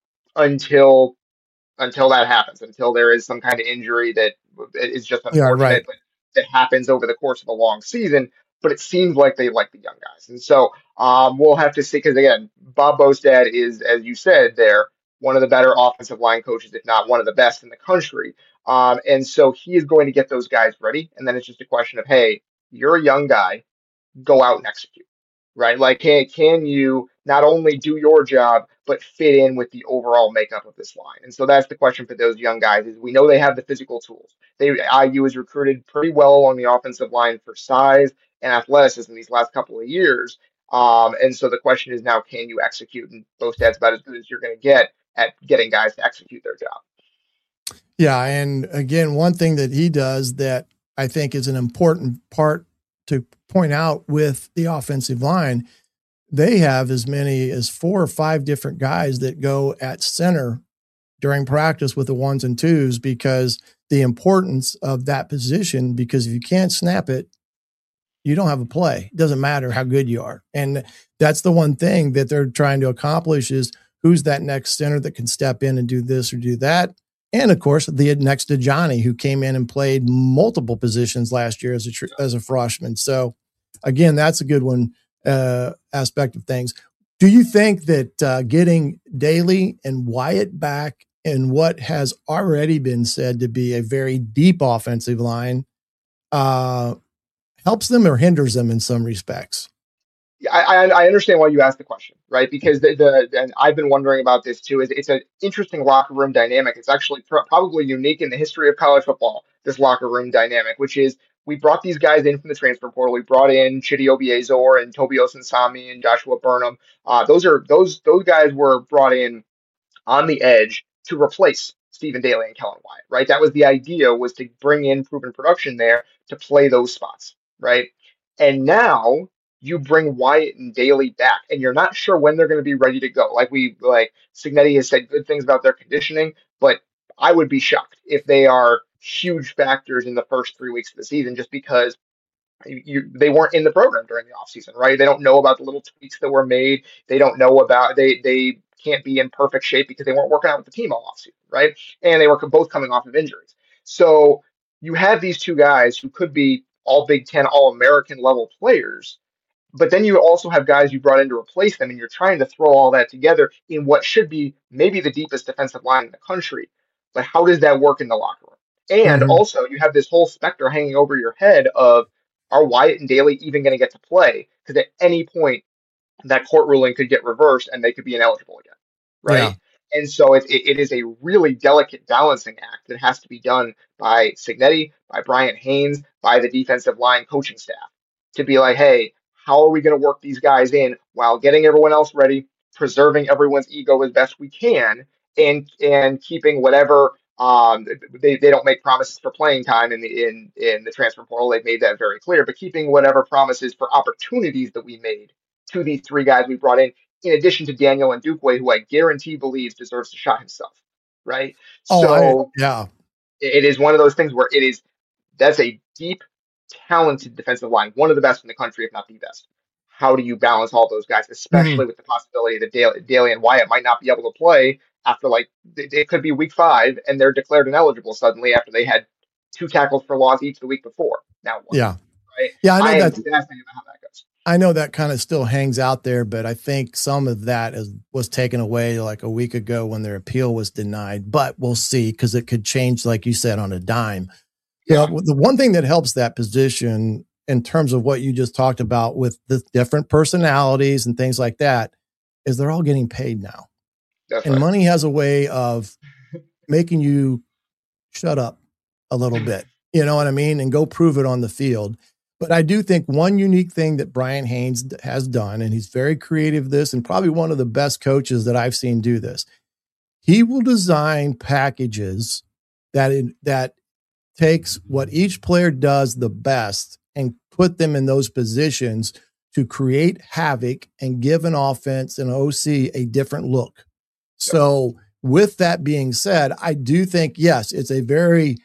until that happens, until there is some kind of injury that is just unfortunate, right. but that happens over the course of a long season. But it seems like they like the young guys, and so we'll have to see. Because again, Bob Bostad is, as you said, there one of the better offensive line coaches, if not one of the best in the country. And so he is going to get those guys ready, and then it's just a question of, hey, you're a young guy, go out and execute. Right? Like, can you not only do your job, but fit in with the overall makeup of this line? And so that's the question for those young guys is we know they have the physical tools. IU has recruited pretty well along the offensive line for size and athleticism these last couple of years. And so the question is now, can you execute? And Bostad's about as good as you're going to get at getting guys to execute their job. Yeah. And again, one thing that he does that I think is an important part to point out with the offensive line, they have as many as 4 or 5 different guys that go at center during practice with the 1s and 2s, because the importance of that position, because if you can't snap it, you don't have a play. It doesn't matter how good you are. And that's the one thing that they're trying to accomplish is who's that next center that can step in and do this or do that. And of course, the next to Johnny, who came in and played multiple positions last year as a freshman. So again, that's a good one aspect of things. Do you think that getting Daly and Wyatt back in what has already been said to be a very deep offensive line helps them or hinders them in some respects? I understand why you asked the question, right? Because and I've been wondering about this too. It's an interesting locker room dynamic. It's actually probably unique in the history of college football. This locker room dynamic, which is we brought these guys in from the transfer portal. We brought in Chidi Obiezor and Tobi Osensami and Joshua Burnham. Those guys were brought in on the edge to replace Stephen Daly and Kellen Wyatt, right? That was the idea, was to bring in proven production there to play those spots, right? And now you bring Wyatt and Daly back, and you're not sure when they're going to be ready to go. Like Cignetti has said good things about their conditioning, but I would be shocked if they are huge factors in the first 3 weeks of the season, just because they weren't in the program during the offseason, right? They don't know about the little tweaks that were made. They don't know about they can't be in perfect shape because they weren't working out with the team all offseason, right? And they were both coming off of injuries. So you have these 2 guys who could be all Big Ten, all American level players. But then you also have guys you brought in to replace them, and you're trying to throw all that together in what should be maybe the deepest defensive line in the country. But how does that work in the locker room? And also, you have this whole specter hanging over your head of, are Wyatt and Daly even going to get to play? Because at any point, that court ruling could get reversed and they could be ineligible again, Yeah. right? And so it is a really delicate balancing act that has to be done by Cignetti, by Brian Haynes, by the defensive line coaching staff to be like, hey, how are we going to work these guys in while getting everyone else ready, preserving everyone's ego as best we can, and keeping whatever they don't make promises for playing time in the transfer portal. They've made that very clear, but keeping whatever promises for opportunities that we made to these three guys we brought in addition to Daniel Ndukwe, who I guarantee believes deserves a shot himself, right? Yeah. It is one of those things where that's a deep, talented defensive line, one of the best in the country, if not the best. How do you balance all those guys, especially with the possibility that Daly and Wyatt might not be able to play after, like, it could be week 5 and they're declared ineligible suddenly after they had 2 tackles for loss each the week before. Now what? Yeah. Right? Yeah, I know I am that. fascinated about how that goes. I know that kind of still hangs out there, but I think some of that was taken away like a week ago when their appeal was denied. But we'll see, because it could change, like you said, on a dime. Yeah. The one thing that helps that position in terms of what you just talked about with the different personalities and things like that is they're all getting paid now. That's and right. Money has a way of making you shut up a little bit, you know what I mean? And go prove it on the field. But I do think one unique thing that Brian Haynes has done, and he's very creative this, and probably one of the best coaches that I've seen do this, he will design packages that takes what each player does the best and put them in those positions to create havoc and give an offense and OC a different look. So with that being said, I do think, yes, it's a very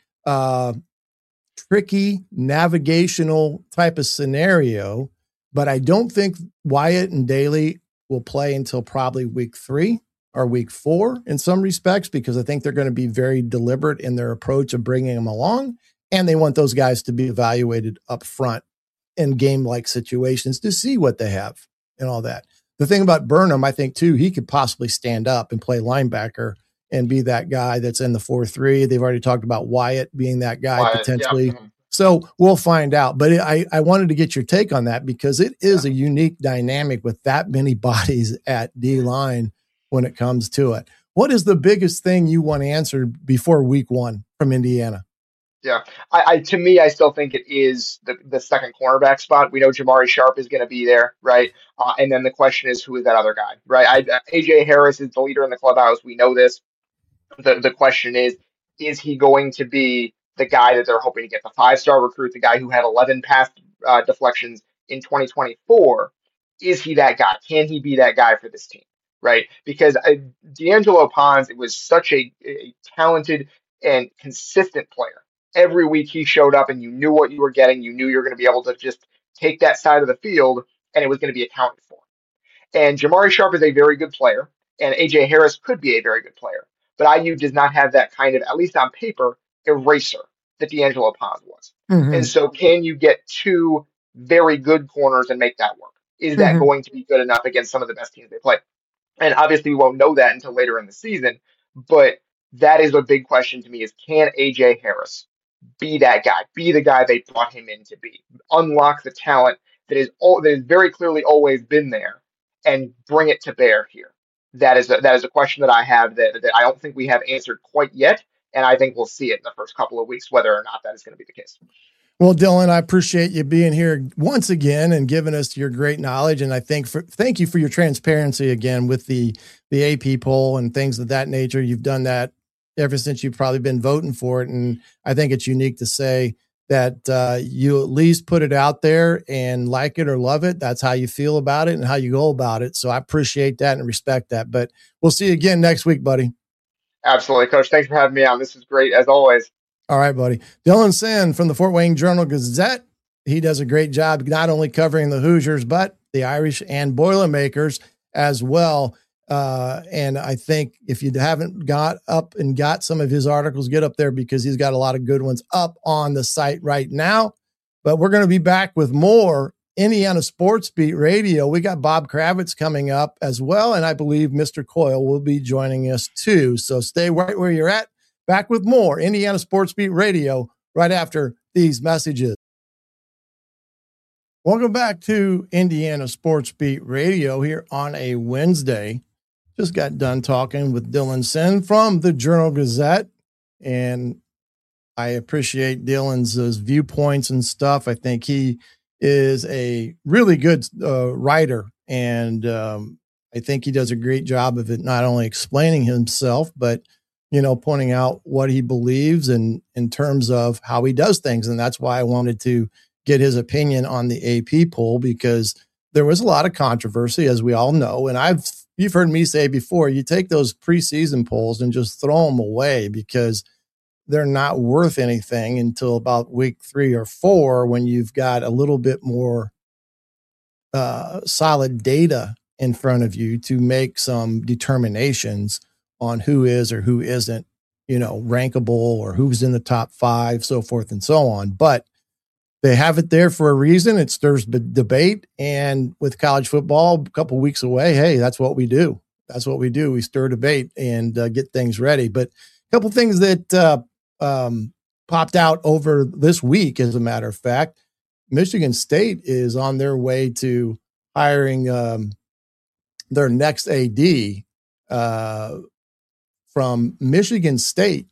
tricky navigational type of scenario, but I don't think Wyatt and Daly will play until probably week 3 or week 4 in some respects, because I think they're going to be very deliberate in their approach of bringing them along. And they want those guys to be evaluated up front in game-like situations to see what they have and all that. The thing about Burnham, I think too, he could possibly stand up and play linebacker and be that guy that's in the 4-3. They've already talked about Wyatt being that guy potentially. Yeah. So we'll find out. But I wanted to get your take on that, because it is a unique dynamic with that many bodies at D-line when it comes to it. What is the biggest thing you want answered before week 1 from Indiana? Yeah, to me, I still think it is the second cornerback spot. We know Jamari Sharp is going to be there, right? And then the question is, who is that other guy, right? AJ Harris is the leader in the clubhouse. We know this. The question is he going to be the guy that they're hoping to get, the 5-star recruit, the guy who had 11 pass deflections in 2024? Is he that guy? Can he be that guy for this team, right? Because D'Angelo Pons, it was such a talented and consistent player. Every week he showed up and you knew what you were getting. You knew you were going to be able to just take that side of the field and it was going to be accounted for. And Jamari Sharp is a very good player, and AJ Harris could be a very good player. But IU does not have that kind of, at least on paper, eraser that D'Angelo Pons was. Mm-hmm. And so can you get 2 very good corners and make that work? Is that going to be good enough against some of the best teams they play? And obviously we won't know that until later in the season. But that is a big question to me, is can AJ Harris be that guy, be the guy they brought him in to be, unlock the talent that is very clearly always been there and bring it to bear here? That is a question that I have that I don't think we have answered quite yet. And I think we'll see it in the first couple of weeks, whether or not that is going to be the case. Well, Dylan, I appreciate you being here once again and giving us your great knowledge. And I thank you for your transparency again with the AP poll and things of that nature. You've done that ever since you've probably been voting for it. And I think it's unique to say that you at least put it out there, and like it or love it, that's how you feel about it and how you go about it. So I appreciate that and respect that. But we'll see you again next week, buddy. Absolutely, Coach. Thanks for having me on. This is great, as always. All right, buddy. Dylan Sinn from the Fort Wayne Journal-Gazette. He does a great job not only covering the Hoosiers, but the Irish and Boilermakers as well. And I think if you haven't got up and got some of his articles, get up there, because he's got a lot of good ones up on the site right now. But we're going to be back with more Indiana Sports Beat Radio. We got Bob Kravitz coming up as well. And I believe Mr. Coyle will be joining us too. So stay right where you're at. Back with more Indiana Sports Beat Radio right after these messages. Welcome back to Indiana Sports Beat Radio here on a Wednesday. Just got done talking with Dylan Sinn from the Journal-Gazette, and I appreciate Dylan's viewpoints and stuff. I think he is a really good writer, and I think he does a great job of it, not only explaining himself, but pointing out what he believes and in terms of how he does things. And that's why I wanted to get his opinion on the AP poll, because there was a lot of controversy, as we all know. And you've heard me say before, you take those preseason polls and just throw them away because they're not worth anything until about week 3 or 4, when you've got a little bit more solid data in front of you to make some determinations on who is or who isn't, rankable, or who's in the top 5, so forth and so on. But they have it there for a reason. It stirs debate. And with college football a couple weeks away, hey, that's what we do. That's what we do. We stir debate and get things ready. But a couple things that popped out over this week, as a matter of fact. Michigan State is on their way to hiring their next AD from Michigan State.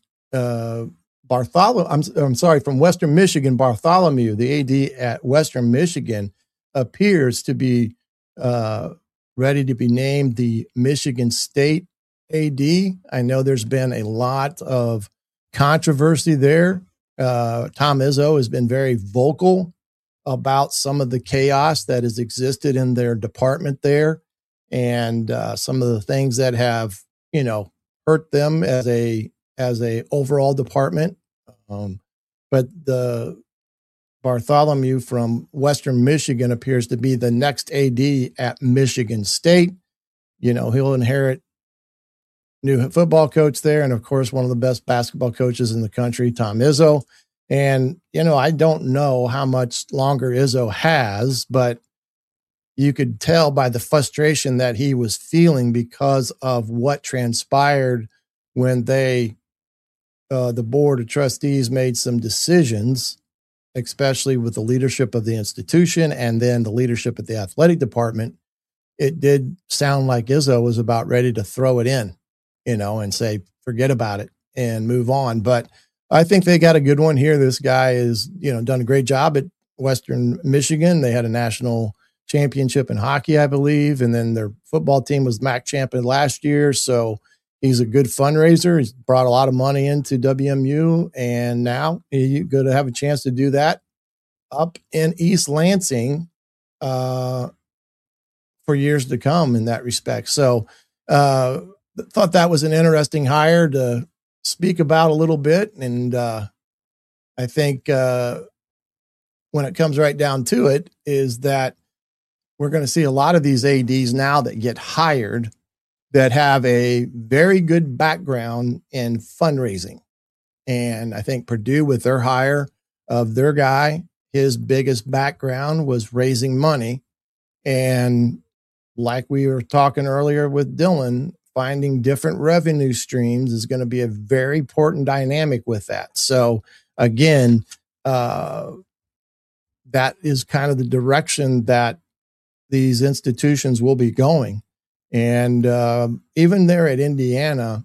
From Western Michigan, Bartholomew, the AD at Western Michigan, appears to be ready to be named the Michigan State AD. I know there's been a lot of controversy there. Tom Izzo has been very vocal about some of the chaos that has existed in their department there, and some of the things that have, hurt them as a overall department. But the Bartholomew from Western Michigan appears to be the next AD at Michigan State. He'll inherit new football coach there, and of course, one of the best basketball coaches in the country, Tom Izzo. And, I don't know how much longer Izzo has, but you could tell by the frustration that he was feeling because of what transpired when the board of trustees made some decisions, especially with the leadership of the institution and then the leadership of the athletic department. It did sound like Izzo was about ready to throw it in, and say, forget about it and move on. But I think they got a good one here. This guy has, done a great job at Western Michigan. They had a national championship in hockey, I believe. And then their football team was MAC champion last year. So he's a good fundraiser. He's brought a lot of money into WMU. And now you're going to have a chance to do that up in East Lansing for years to come in that respect. So thought that was an interesting hire to speak about a little bit. And I think when it comes right down to it is that we're going to see a lot of these ADs now that get hired that have a very good background in fundraising. And I think Purdue, with their hire of their guy, his biggest background was raising money. And like we were talking earlier with Dylan, finding different revenue streams is going to be a very important dynamic with that. So again, that is kind of the direction that these institutions will be going. And even there at Indiana,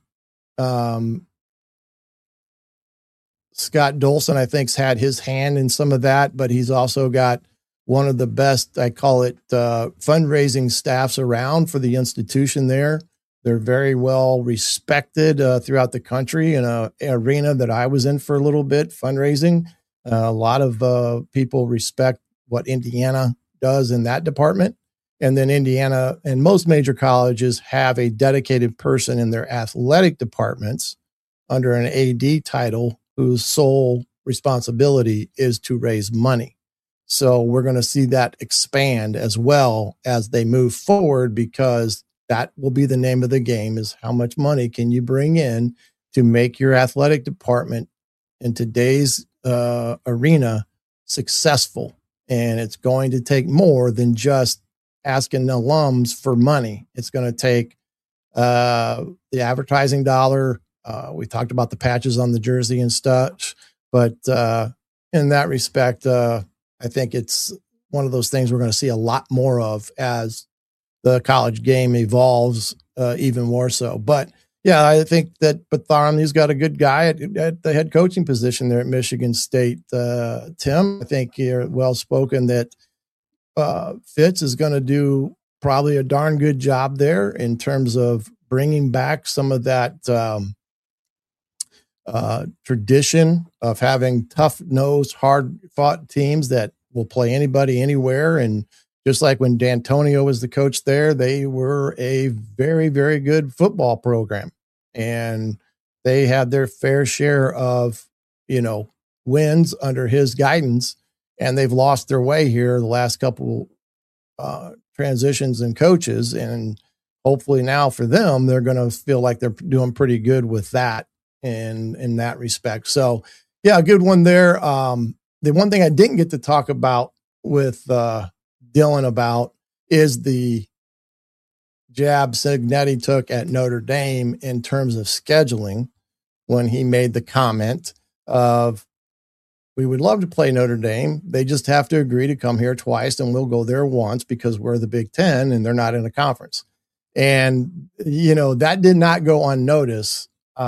Scott Dolson, I think, has had his hand in some of that, but he's also got one of the best, I call it, fundraising staffs around for the institution there. They're very well respected throughout the country in an arena that I was in for a little bit, fundraising. A lot of people respect what Indiana does in that department. And then Indiana and most major colleges have a dedicated person in their athletic departments under an AD title whose sole responsibility is to raise money. So we're going to see that expand as well as they move forward, because that will be the name of the game, is how much money can you bring in to make your athletic department in today's arena successful. And it's going to take more than just asking alums for money. It's going to take the advertising dollar, We talked about the patches on the jersey and stuff, but in that respect, I think it's one of those things we're going to see a lot more of as the college game evolves, even more so. But yeah, I think that Bartholomew's got a good guy at the head coaching position there at Michigan State. Tim, I think you're well spoken that Fitz is going to do probably a darn good job there in terms of bringing back some of that tradition of having tough-nosed, hard-fought teams that will play anybody anywhere. And just like when D'Antonio was the coach there, they were a very, very good football program. And they had their fair share of, wins under his guidance. And they've lost their way here the last couple transitions and coaches. And hopefully now for them, they're going to feel like they're doing pretty good with that in that respect. So, yeah, a good one there. The one thing I didn't get to talk about with Dylan about is the jab Cignetti took at Notre Dame in terms of scheduling when he made the comment of, we would love to play Notre Dame. They just have to agree to come here twice and we'll go there once because we're the Big Ten and they're not in a conference. And, that did not go unnoticed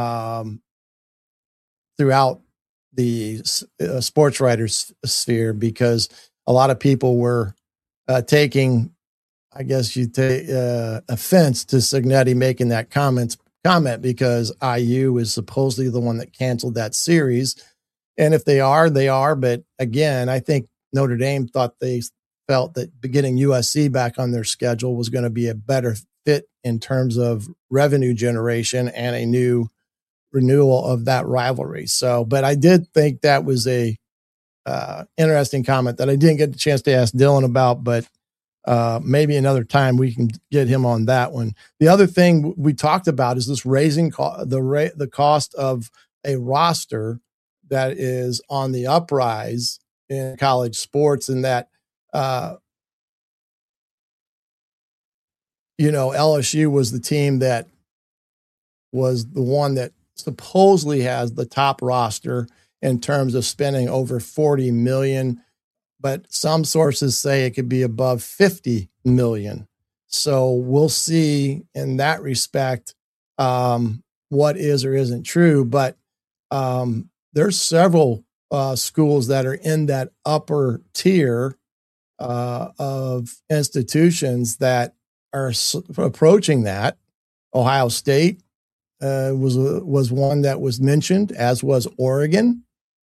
throughout the sports writers sphere, because a lot of people were taking, I guess you take offense to Cignetti making that comment because IU is supposedly the one that canceled that series. And if they are, they are. But again, I think Notre Dame felt that getting USC back on their schedule was going to be a better fit in terms of revenue generation and a new renewal of that rivalry. So, but I did think that was a interesting comment that I didn't get the chance to ask Dylan about, but maybe another time we can get him on that one. The other thing we talked about is this raising the cost of a roster that is on the uprise in college sports, and that LSU was the team that was the one that supposedly has the top roster in terms of spending over $40 million, but some sources say it could be above $50 million. So we'll see in that respect what is or isn't true. But there's several schools that are in that upper tier of institutions that are approaching that. Ohio State was one that was mentioned, as was Oregon.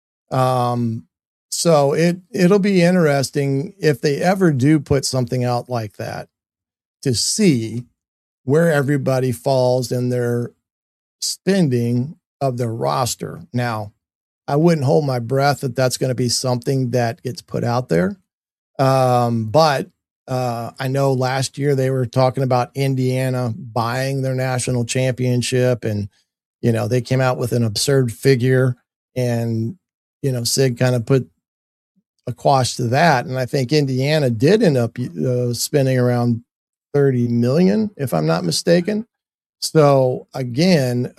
So it'll be interesting if they ever do put something out like that to see where everybody falls in their spending of their roster. Now, I wouldn't hold my breath that that's going to be something that gets put out there. But I know last year they were talking about Indiana buying their national championship, and, they came out with an absurd figure, and, Sig kind of put a quash to that. And I think Indiana did end up spending around $30 million, if I'm not mistaken. So again,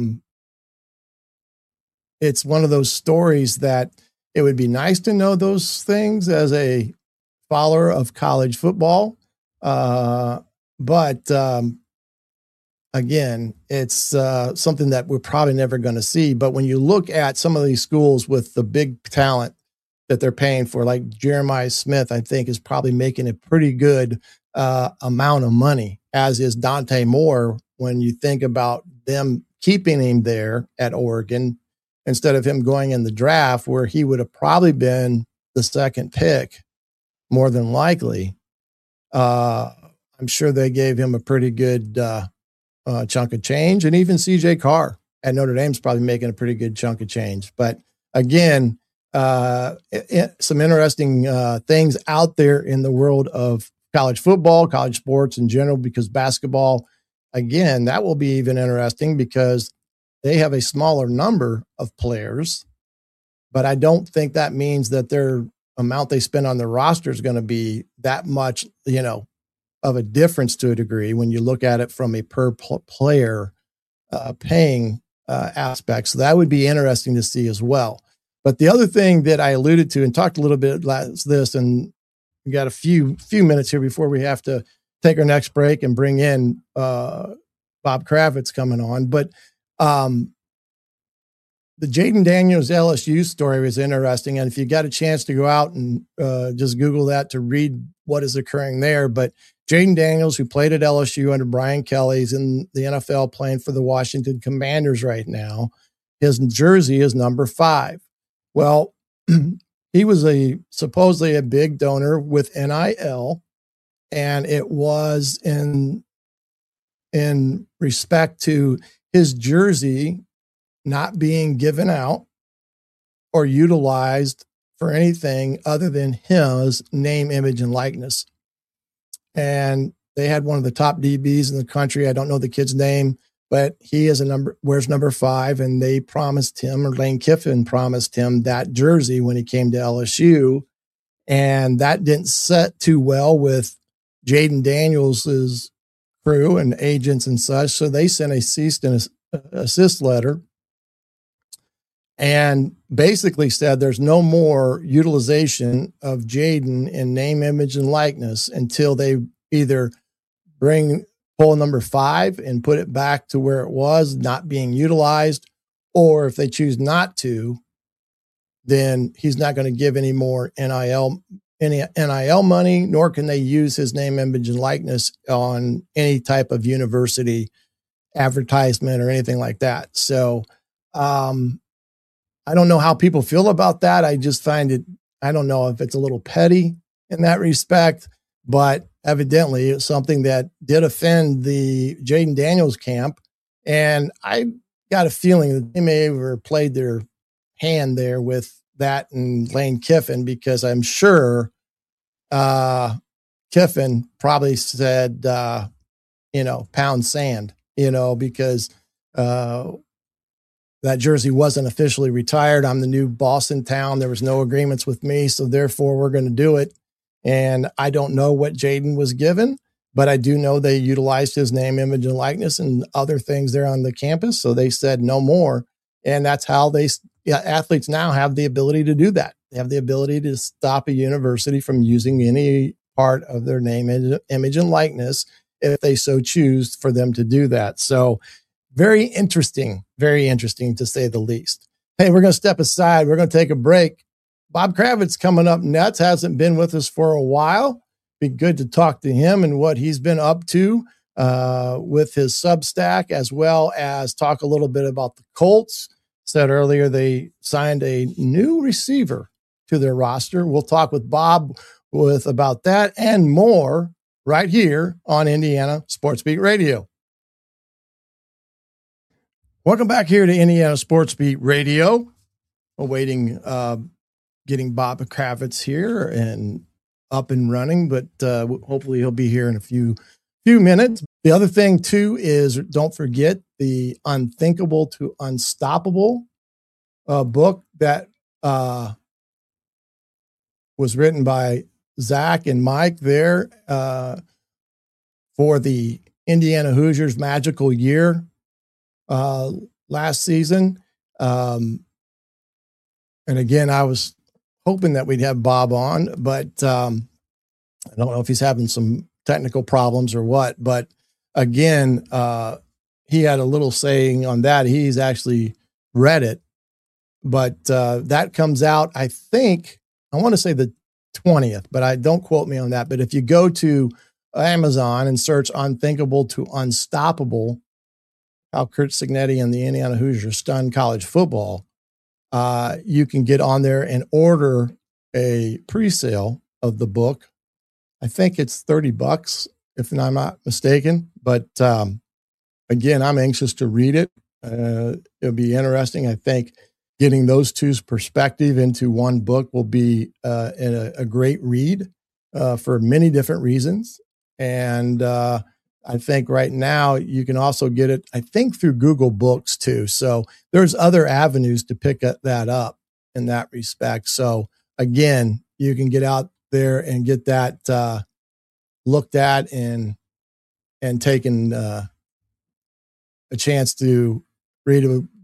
it's one of those stories that it would be nice to know those things as a follower of college football. But again, it's something that we're probably never going to see. But when you look at some of these schools with the big talent that they're paying for, like Jeremiah Smith, I think is probably making a pretty good amount of money, as is Dante Moore, when you think about them keeping him there at Oregon instead of him going in the draft, where he would have probably been the second pick, more than likely. I'm sure they gave him a pretty good chunk of change, and even CJ Carr at Notre Dame's probably making a pretty good chunk of change. But again, some interesting things out there in the world of college football, college sports in general, because basketball, again, that will be even interesting because they have a smaller number of players, but I don't think that means that their amount they spend on their roster is going to be that much, of a difference to a degree when you look at it from a per player paying aspect. So that would be interesting to see as well. But the other thing that I alluded to and talked a little bit about this, and we got a few minutes here before we have to take our next break and bring in Bob Kravitz coming on. But the Jayden Daniels LSU story was interesting. And if you got a chance to go out and just Google that to read what is occurring there. But Jayden Daniels, who played at LSU under Brian Kelly, is in the NFL playing for the Washington Commanders right now. His jersey is number 5. Well, he was supposedly a big donor with NIL, and it was in respect to his jersey not being given out or utilized for anything other than his name, image, and likeness. And they had one of the top DBs in the country. I don't know the kid's name, but he wears number 5, and they promised him, or Lane Kiffin promised him, that jersey when he came to LSU. And that didn't set too well with Jayden Daniels' crew and agents and such. So they sent a cease and assist letter and basically said there's no more utilization of Jayden in name, image, and likeness until they either pull number 5 and put it back to where it was, not being utilized, or if they choose not to, then he's not going to give any more NIL money, nor can they use his name, image, and likeness on any type of university advertisement or anything like that. So, I don't know how people feel about that. I just find it, I don't know if it's a little petty in that respect, but evidently it's something that did offend the Jayden Daniels camp. And I got a feeling that they may have played their hand there with that and Lane Kiffin, because I'm sure Kiffin probably said, pound sand, because that jersey wasn't officially retired. I'm the new boss in town. There was no agreements with me, so therefore we're going to do it. And I don't know what Jayden was given, but I do know they utilized his name, image, and likeness and other things there on the campus. So they said no more. And that's how athletes now have the ability to do that. They have the ability to stop a university from using any part of their name, image, and likeness if they so choose for them to do that. So very interesting to say the least. Hey, we're going to step aside. We're going to take a break. Bob Kravitz coming up next. Hasn't been with us for a while. Be good to talk to him and what he's been up to with his Substack, as well as talk a little bit about the Colts. Said earlier they signed a new receiver to their roster. We'll talk with Bob about that and more right here on Indiana Sports Beat Radio. Welcome back here to Indiana Sports Beat Radio. Awaiting getting Bob Kravitz here and up and running, but hopefully he'll be here in a few minutes. The other thing too is, don't forget the Unthinkable to Unstoppable book that was written by Zach and Mike there for the Indiana Hoosiers magical year last season. And again, I was hoping that we'd have Bob on, but I don't know if he's having some technical problems or what. But again, he had a little saying on that. He's actually read it, but that comes out, I think, I want to say the 20th, but don't quote me on that. But if you go to Amazon and search Unthinkable to Unstoppable, how Curt Cignetti and the Indiana Hoosiers stunned college football, you can get on there and order a pre-sale of the book. I think it's $30, if I'm not mistaken. But again, I'm anxious to read it. It'll be interesting. I think getting those two's perspective into one book will be a great read for many different reasons. And I think right now you can also get it, I think, through Google Books too. So there's other avenues to pick that up in that respect. So again, you can get out there and get that looked at and taken a chance to read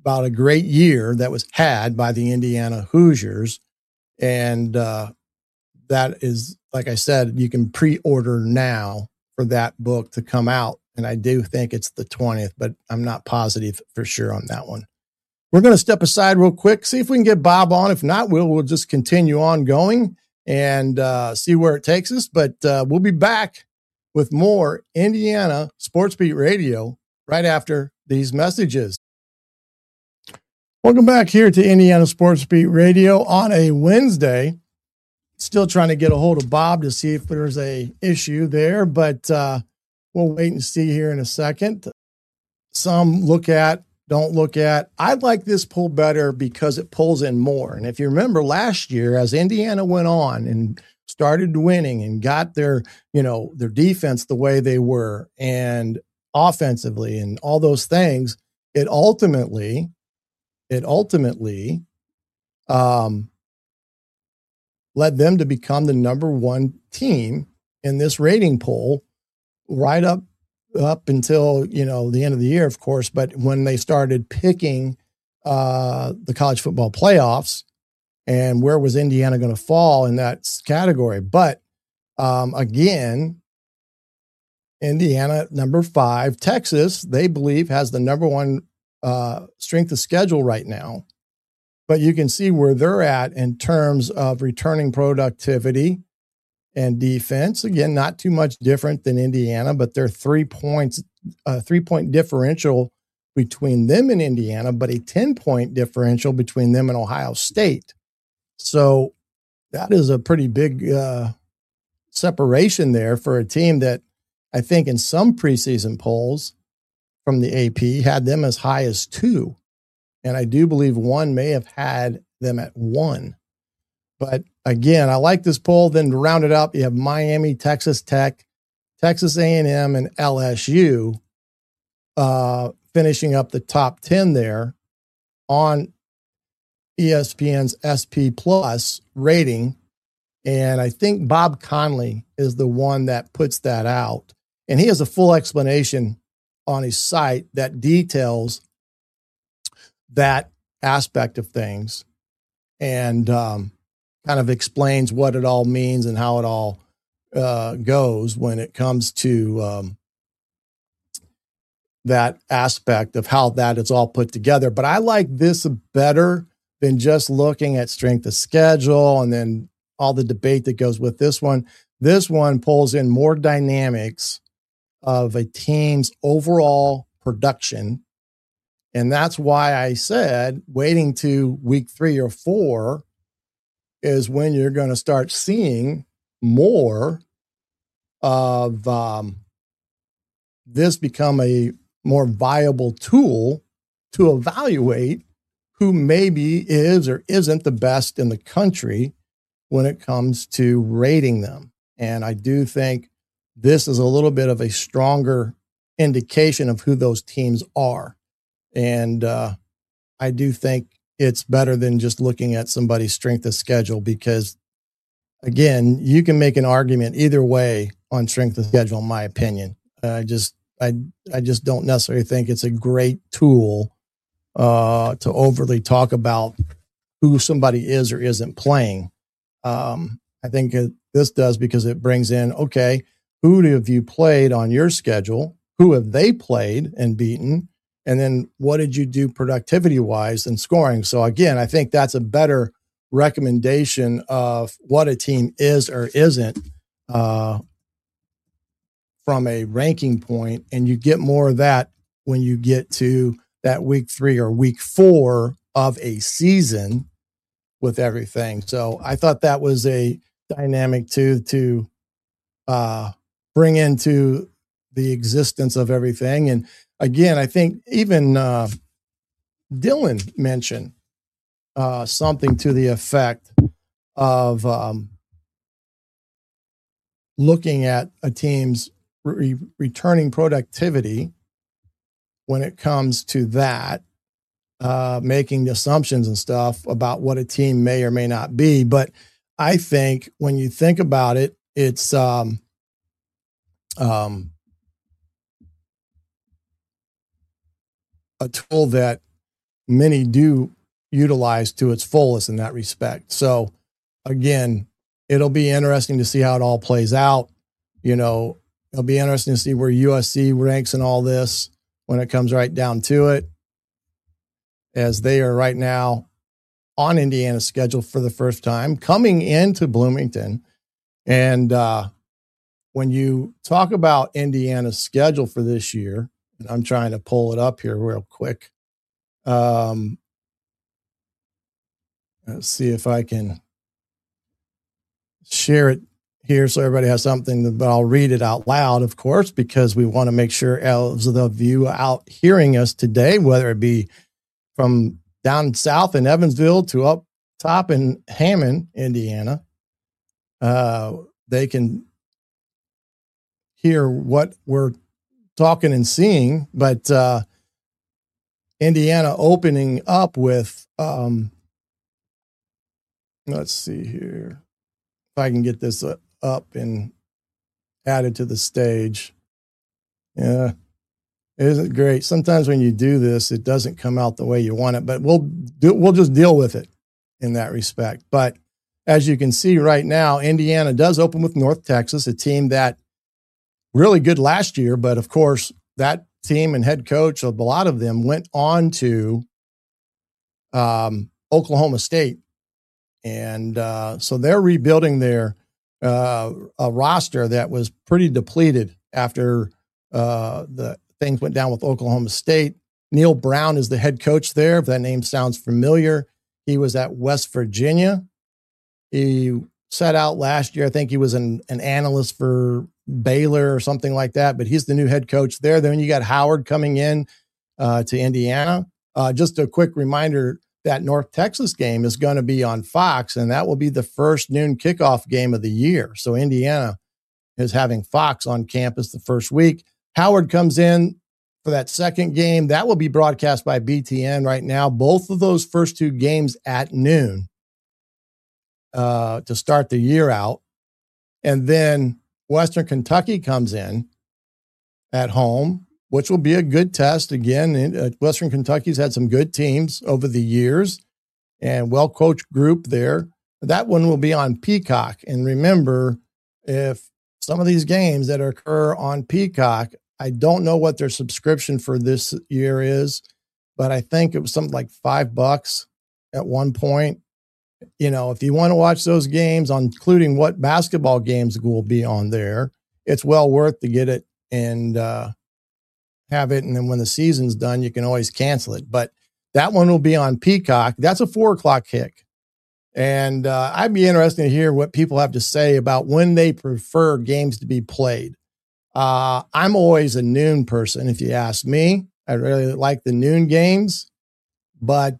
about a great year that was had by the Indiana Hoosiers. And that is, like I said, you can pre-order now for that book to come out. And I do think it's the 20th, but I'm not positive for sure on that one. We're going to step aside real quick, see if we can get Bob on. If not, we'll just continue on going and see where it takes us. But we'll be back with more Indiana Sports Beat Radio right after these messages. Welcome back here to Indiana Sports Beat Radio on a Wednesday. Still trying to get a hold of Bob to see if there's a issue there, but we'll wait and see here in a second. Some look at, don't look at. I like this poll better because it pulls in more. And if you remember last year, as Indiana went on and started winning and got their defense the way they were and offensively and all those things, it ultimately led them to become the number one team in this rating poll right up until, the end of the year, of course. But when they started picking the college football playoffs and where was Indiana going to fall in that category. But again, Indiana, number 5, Texas, they believe has the number one strength of schedule right now. But you can see where they're at in terms of returning productivity and defense. Again, not too much different than Indiana, but they're 3 points, 3-point differential between them and Indiana, but a 10-point differential between them and Ohio State. So that is a pretty big separation there for a team that I think in some preseason polls from the AP had them as high as 2. And I do believe one may have had them at 1. But again, I like this poll. Then to round it up, you have Miami, Texas Tech, Texas A&M, and LSU finishing up the top 10 there on ESPN's SP Plus rating. And I think Bob Conley is the one that puts that out. And he has a full explanation on his site that details that aspect of things and kind of explains what it all means and how it all goes when it comes to that aspect of how that is all put together. But I like this better than just looking at strength of schedule and then all the debate that goes with this one. This one pulls in more dynamics of a team's overall production. And that's why I said waiting to week 3 or 4 is when you're going to start seeing more of this become a more viable tool to evaluate who maybe is or isn't the best in the country when it comes to rating them. And I do think this is a little bit of a stronger indication of who those teams are. And I do think it's better than just looking at somebody's strength of schedule because, again, you can make an argument either way on strength of schedule, in my opinion. I just don't necessarily think it's a great tool to overly talk about who somebody is or isn't playing. I think this does because it brings in, okay, who have you played on your schedule? Who have they played and beaten? And then what did you do productivity wise and scoring? So again, I think that's a better recommendation of what a team is or isn't from a ranking point. And you get more of that when you get to that week 3 or week 4 of a season with everything. So I thought that was a dynamic to bring into the existence of everything. And again, I think even Dylan mentioned something to the effect of looking at a team's returning productivity when it comes to that, making assumptions and stuff about what a team may or may not be. But I think when you think about it, it's a tool that many do utilize to its fullest in that respect. So again, it'll be interesting to see how it all plays out. It'll be interesting to see where USC ranks in all this when it comes right down to it, as they are right now on Indiana's schedule for the first time, coming into Bloomington. And when you talk about Indiana's schedule for this year, and I'm trying to pull it up here real quick. Let's see if I can share it here so everybody has something, but I'll read it out loud, of course, because we want to make sure as of you out hearing us today, whether it be from down south in Evansville to up top in Hammond, Indiana, they can hear what we're talking and seeing. But Indiana opening up with, let's see here, if I can get this up and added to the stage. Yeah, isn't great. Sometimes when you do this, it doesn't come out the way you want it, but we'll just deal with it in that respect. But as you can see right now, Indiana does open with North Texas, a team that really good last year, but of course that team and head coach of a lot of them went on to Oklahoma State. And so they're rebuilding their a roster that was pretty depleted after the things went down with Oklahoma State. Neil Brown is the head coach there. If that name sounds familiar, he was at West Virginia. He set out last year. I think he was an analyst for Baylor or something like that, but he's the new head coach there. Then you got Howard coming in to Indiana. Just a quick reminder, that North Texas game is going to be on Fox, and that will be the first noon kickoff game of the year. So Indiana is having Fox on campus the first week. Howard comes in for that second game. That will be broadcast by BTN right now. Both of those first two games at noon to start the year out. And then Western Kentucky comes in at home, which will be a good test. Again, Western Kentucky's had some good teams over the years and well-coached group there. That one will be on Peacock. And remember, if some of these games that occur on Peacock, I don't know what their subscription for this year is, but I think it was something like $5 at one point. If you want to watch those games, including what basketball games will be on there, it's well worth to get it and have it. And then when the season's done, you can always cancel it. But that one will be on Peacock. That's a 4:00 kick. And I'd be interested to hear what people have to say about when they prefer games to be played. I'm always a noon person. If you ask me, I really like the noon games, but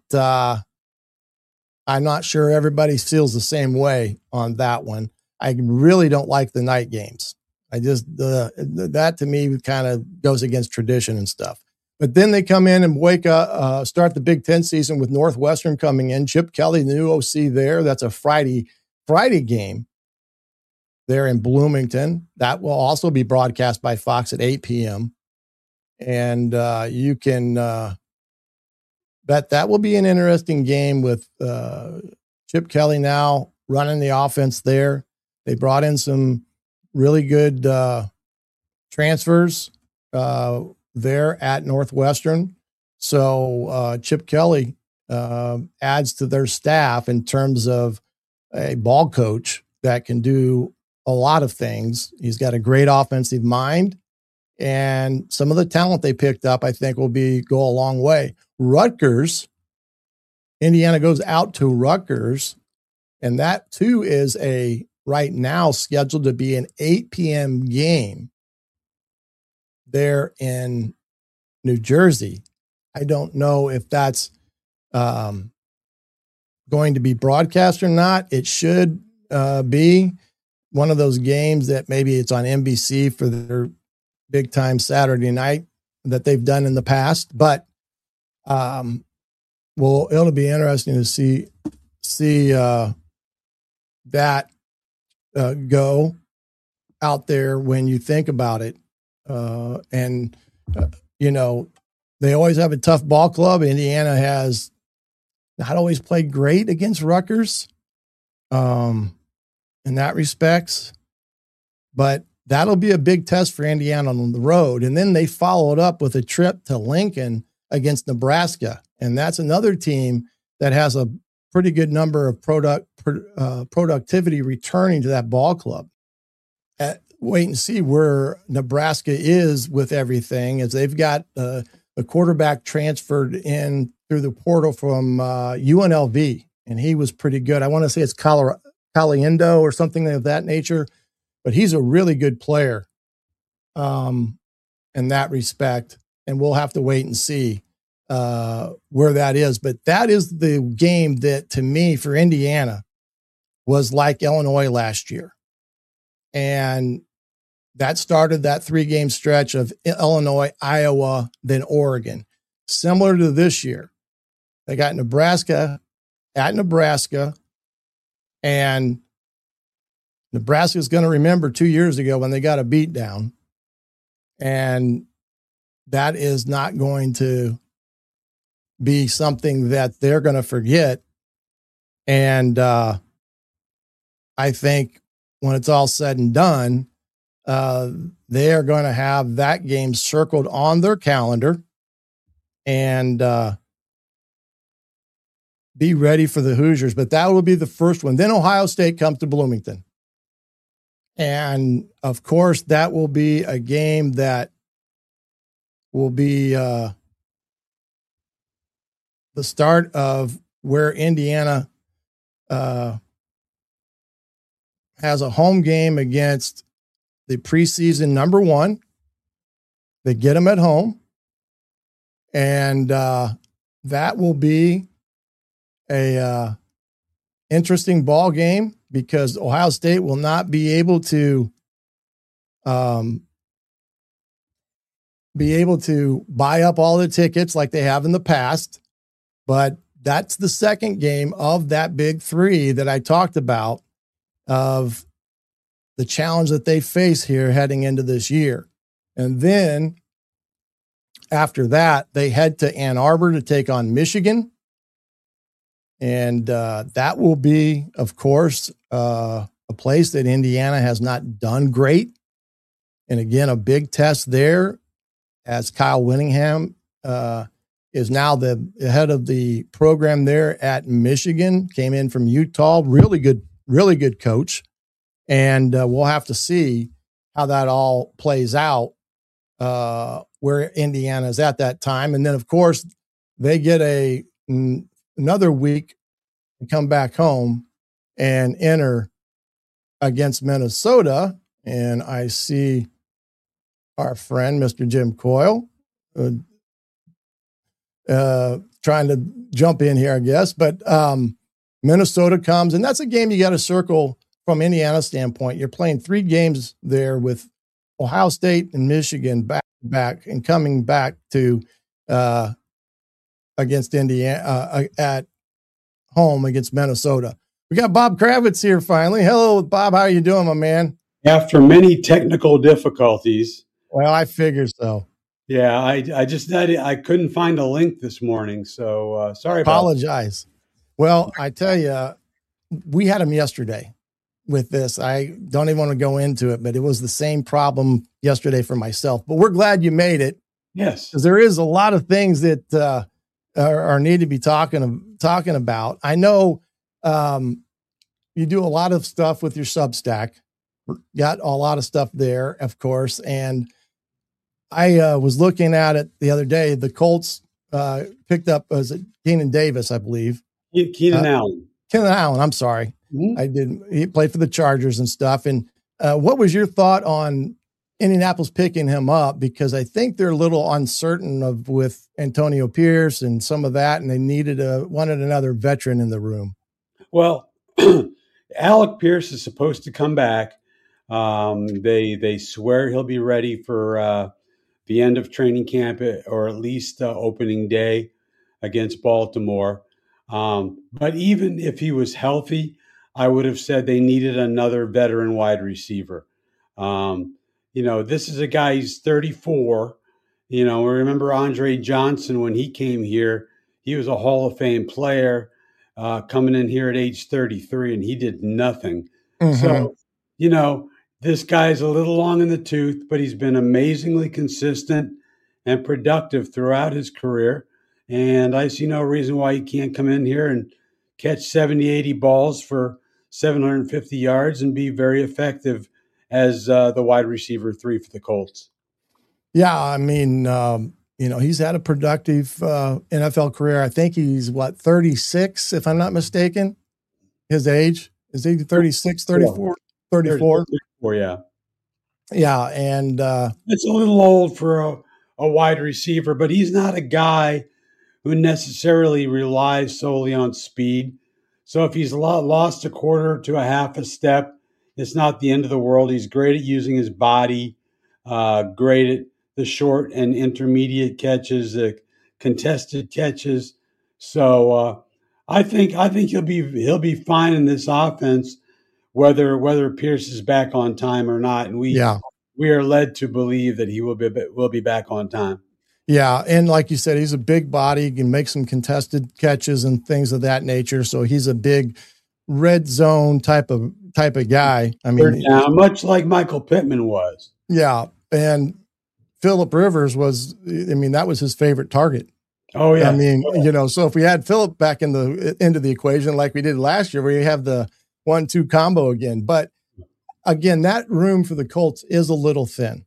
I'm not sure everybody feels the same way on that one. I really don't like the night games. I just, that to me kind of goes against tradition and stuff. But then they come in and start the Big Ten season with Northwestern coming in. Chip Kelly, the new OC there. That's a Friday game there in Bloomington. That will also be broadcast by Fox at 8 p.m. And you can bet that will be an interesting game with Chip Kelly now running the offense there. They brought in some really good transfers there at Northwestern. So Chip Kelly adds to their staff in terms of a ball coach that can do a lot of things. He's got a great offensive mind, and some of the talent they picked up, I think, will go a long way. Rutgers, Indiana goes out to Rutgers, and that too is right now scheduled to be an 8 p.m. game there in New Jersey. I don't know if that's going to be broadcast or not. It should be one of those games that maybe it's on NBC for their big time Saturday night that they've done in the past. But it'll be interesting to see that go out there when you think about it. they always have a tough ball club. Indiana has not always played great against Rutgers in that respects, but that'll be a big test for Indiana on the road. And then they followed up with a trip to Lincoln against Nebraska. And that's another team that has a pretty good number of productivity returning to that ball club. Wait and see where Nebraska is with everything, as they've got a quarterback transferred in through the portal from UNLV, and he was pretty good. I want to say it's Caliendo or something of that nature, but he's a really good player in that respect, and we'll have to wait and see where that is. But that is the game that, to me, for Indiana, was like Illinois last year. And that started that 3-game stretch of Illinois, Iowa, then Oregon. Similar to this year. They got Nebraska at Nebraska, and Nebraska is going to remember 2 years ago when they got a beat down, and that is not going to be something that they're going to forget. And I think when it's all said and done, they are going to have that game circled on their calendar and be ready for the Hoosiers. But that will be the first one. Then Ohio State comes to Bloomington. And, of course, that will be a game that will be the start of where Indiana has a home game against the preseason number 1. They get them at home. And that will be a interesting ball game, because Ohio State will not be able to buy up all the tickets like they have in the past. But that's the second game of that big 3 that I talked about, of the challenge that they face here heading into this year. And then after that, they head to Ann Arbor to take on Michigan. And that will be, of course, a place that Indiana has not done great. And again, a big test there, as Kyle Whittingham is now the head of the program there at Michigan, came in from Utah, really good coach. And we'll have to see how that all plays out, where Indiana is at that time. And then, of course, they get another week to come back home and enter against Minnesota. And I see our friend, Mr. Jim Coyle, trying to jump in here, I guess. But Minnesota comes, and that's a game you got to circle from Indiana's standpoint. You're playing 3 games there with Ohio State and Michigan back and coming back to against Indiana at home against Minnesota. We got Bob Kravitz here finally. Hello, Bob. How are you doing, my man? After many technical difficulties. Well, I figured so. Yeah, I couldn't find a link this morning, so sorry. Apologize. Well, I tell you, we had them yesterday with this. I don't even want to go into it, but it was the same problem yesterday for myself. But we're glad you made it. Yes, because there is a lot of things that are need to be talking about. I know you do a lot of stuff with your Substack. Got a lot of stuff there, of course, and I was looking at it the other day. The Colts picked up, was it Keenan Davis, I believe? Keenan Allen. Keenan Allen, I'm sorry. Mm-hmm. He played for the Chargers and stuff. And what was your thought on Indianapolis picking him up? Because I think they're a little uncertain with Antonio Pierce and some of that, and they wanted another veteran in the room. Well, Alec Pierce is supposed to come back. They swear he'll be ready for the end of training camp, or at least opening day against Baltimore. But even if he was healthy, I would have said they needed another veteran wide receiver. This is a guy, he's 34. You know, remember Andre Johnson when he came here? He was a Hall of Fame player coming in here at age 33, and he did nothing. Mm-hmm. So, you know, this guy's a little long in the tooth, but he's been amazingly consistent and productive throughout his career. And I see no reason why he can't come in here and catch 70, 80 balls for 750 yards and be very effective as the wide receiver 3 for the Colts. Yeah, I mean, you know, he's had a productive NFL career. I think he's, 36, if I'm not mistaken, his age. Is he 36, 34? 34? 34, yeah. Yeah, and it's a little old for a wide receiver, but he's not a guy who necessarily relies solely on speed. So if he's lost a quarter to a half a step, it's not the end of the world. He's great at using his body, great at the short and intermediate catches, the contested catches. So I think he'll be fine in this offense, whether Pierce is back on time or not. And we are led to believe that he will be back on time. Yeah, and like you said, he's a big body. He can make some contested catches and things of that nature. So he's a big red zone type of guy. I mean, much like Michael Pittman was. Yeah, and Phillip Rivers was. I mean, that was his favorite target. Oh yeah. I mean, you know, so if we had Phillip back into the equation like we did last year, we have the 1-2 combo again. But again, that room for the Colts is a little thin.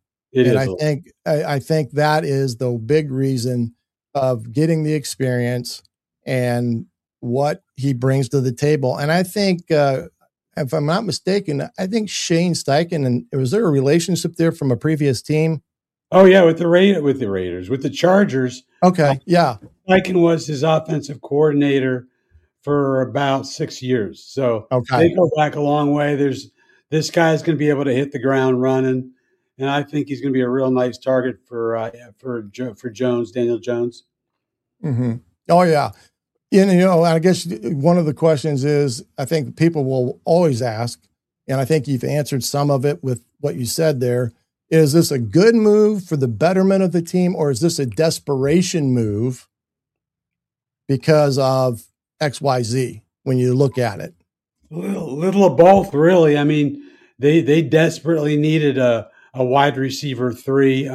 I think that is the big reason of getting the experience and what he brings to the table. And I think, if I'm not mistaken, I think Shane Steichen, and was there a relationship there from a previous team? Oh yeah, with the Raiders, with the Chargers. Okay, yeah. Steichen was his offensive coordinator for about 6 years. So they go back a long way. This guy's going to be able to hit the ground running. And I think he's going to be a real nice target for Jones, Daniel Jones. Mm-hmm. Oh yeah, and you know, I guess one of the questions is, I think people will always ask, and I think you've answered some of it with what you said there. Is this a good move for the betterment of the team, or is this a desperation move because of XYZ? When you look at it, a little of both, really. I mean, they desperately needed a wide receiver 3.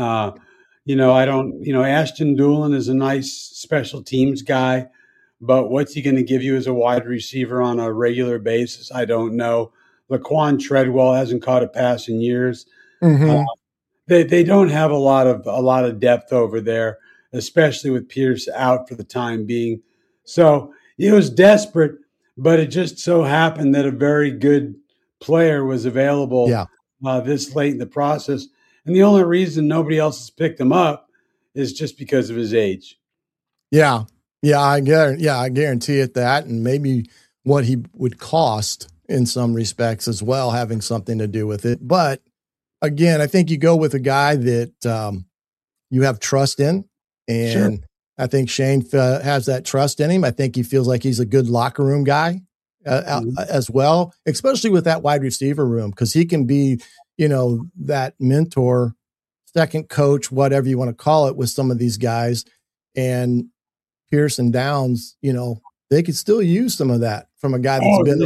Ashton Doolin is a nice special teams guy, but what's he going to give you as a wide receiver on a regular basis? I don't know. Laquan Treadwell hasn't caught a pass in years. Mm-hmm. They don't have a lot of depth over there, especially with Pierce out for the time being. So it was desperate, but it just so happened that a very good player was available. Yeah. This late in the process. And the only reason nobody else has picked him up is just because of his age. Yeah. I guarantee it that. And maybe what he would cost in some respects as well, having something to do with it. But again, I think you go with a guy that you have trust in. And sure. I think Shane has that trust in him. I think he feels like he's a good locker room guy. As well, especially with that wide receiver room, because he can be, you know, that mentor, second coach, whatever you want to call it, with some of these guys. And Pierce and Downs, you know, they could still use some of that from a guy that's been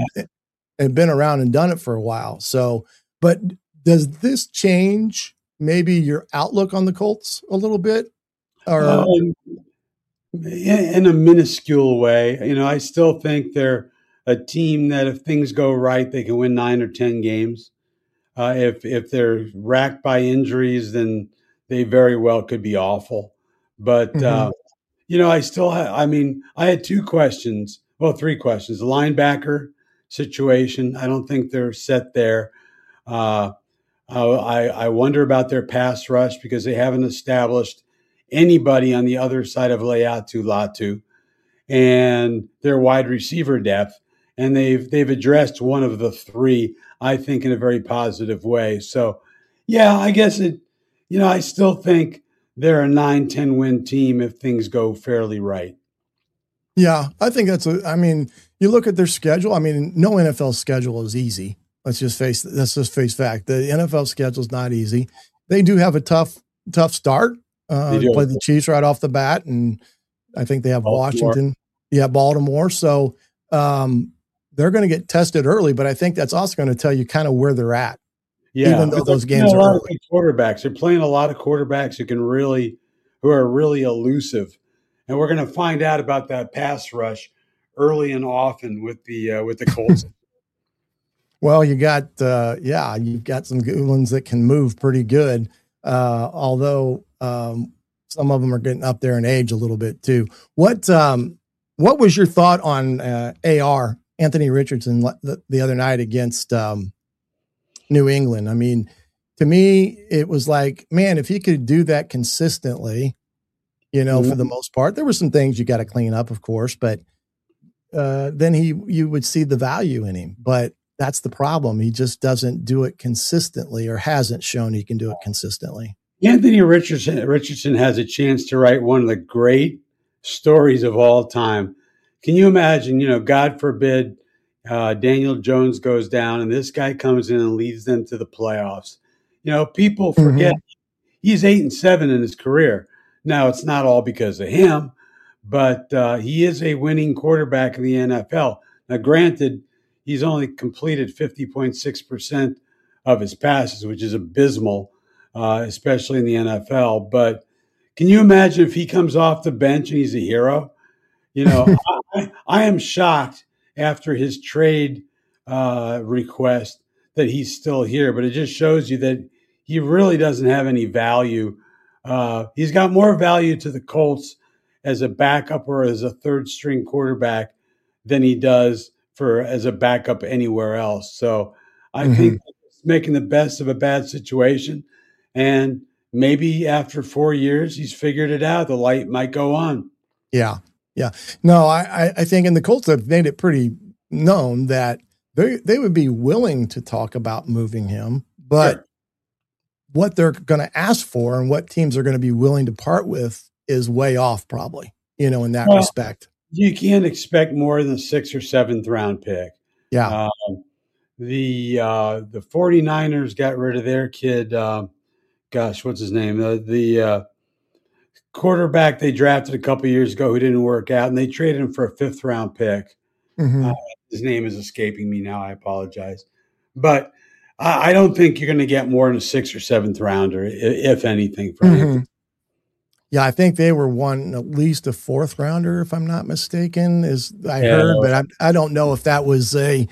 around and done it for a while. So, but does this change maybe your outlook on the Colts a little bit? Or in a minuscule way, you know, I still think they're a team that if things go right, they can win 9 or 10 games. If they're racked by injuries, then they very well could be awful. But, you know, I had 3 questions. The linebacker situation, I don't think they're set there. I wonder about their pass rush because they haven't established anybody on the other side of Laiatu Latu, and their wide receiver depth. And they've addressed one of the 3, I think, in a very positive way. So, yeah, I guess I still think they're a 9-10 win team if things go fairly right. Yeah, I think you look at their schedule. I mean, no NFL schedule is easy. Let's just face fact. The NFL schedule is not easy. They do have a tough start, Played the Chiefs right off the bat, and I think they have Baltimore. Washington. Yeah, Baltimore. So they're going to get tested early, but I think that's also going to tell you kind of where they're at. Yeah, even though those games are a lot early. of good quarterbacks. They're playing a lot of quarterbacks who are really elusive, and we're going to find out about that pass rush early and often with the Colts. Well, you've got some good ones that can move pretty good. Although some of them are getting up there in age a little bit too. What was your thought on AR Anthony Richardson the other night against New England? I mean, to me, it was like, man, if he could do that consistently, for the most part, there were some things you got to clean up, of course, but then you would see the value in him. But that's the problem. He just doesn't do it consistently, or hasn't shown he can do it consistently. Anthony Richardson has a chance to write one of the great stories of all time. Can you imagine, God forbid, Daniel Jones goes down and this guy comes in and leads them to the playoffs. People forget he's 8-7 in his career. Now, it's not all because of him, but he is a winning quarterback in the NFL. Now, granted, he's only completed 50.6% of his passes, which is abysmal, especially in the NFL. But can you imagine if he comes off the bench and he's a hero? I am shocked after his trade request that he's still here, but it just shows you that he really doesn't have any value. He's got more value to the Colts as a backup or as a third string quarterback than he does as a backup anywhere else. So I think he's making the best of a bad situation. And maybe after 4 years, he's figured it out. The light might go on. Yeah. Yeah. No, I think, and the Colts have made it pretty known that they would be willing to talk about moving him, but what they're going to ask for and what teams are going to be willing to part with is way off, probably, in that respect. You can't expect more than a 6th or 7th round pick. Yeah. The 49ers got rid of their kid. What's his name? The quarterback they drafted a couple years ago who didn't work out, and they traded him for a 5th round pick. His name is escaping me now. I apologize. But I don't think you're going to get more than a 6th or 7th rounder, if anything, from him. Yeah, I think they were at least a 4th rounder, if I'm not mistaken, heard, but I don't know if that was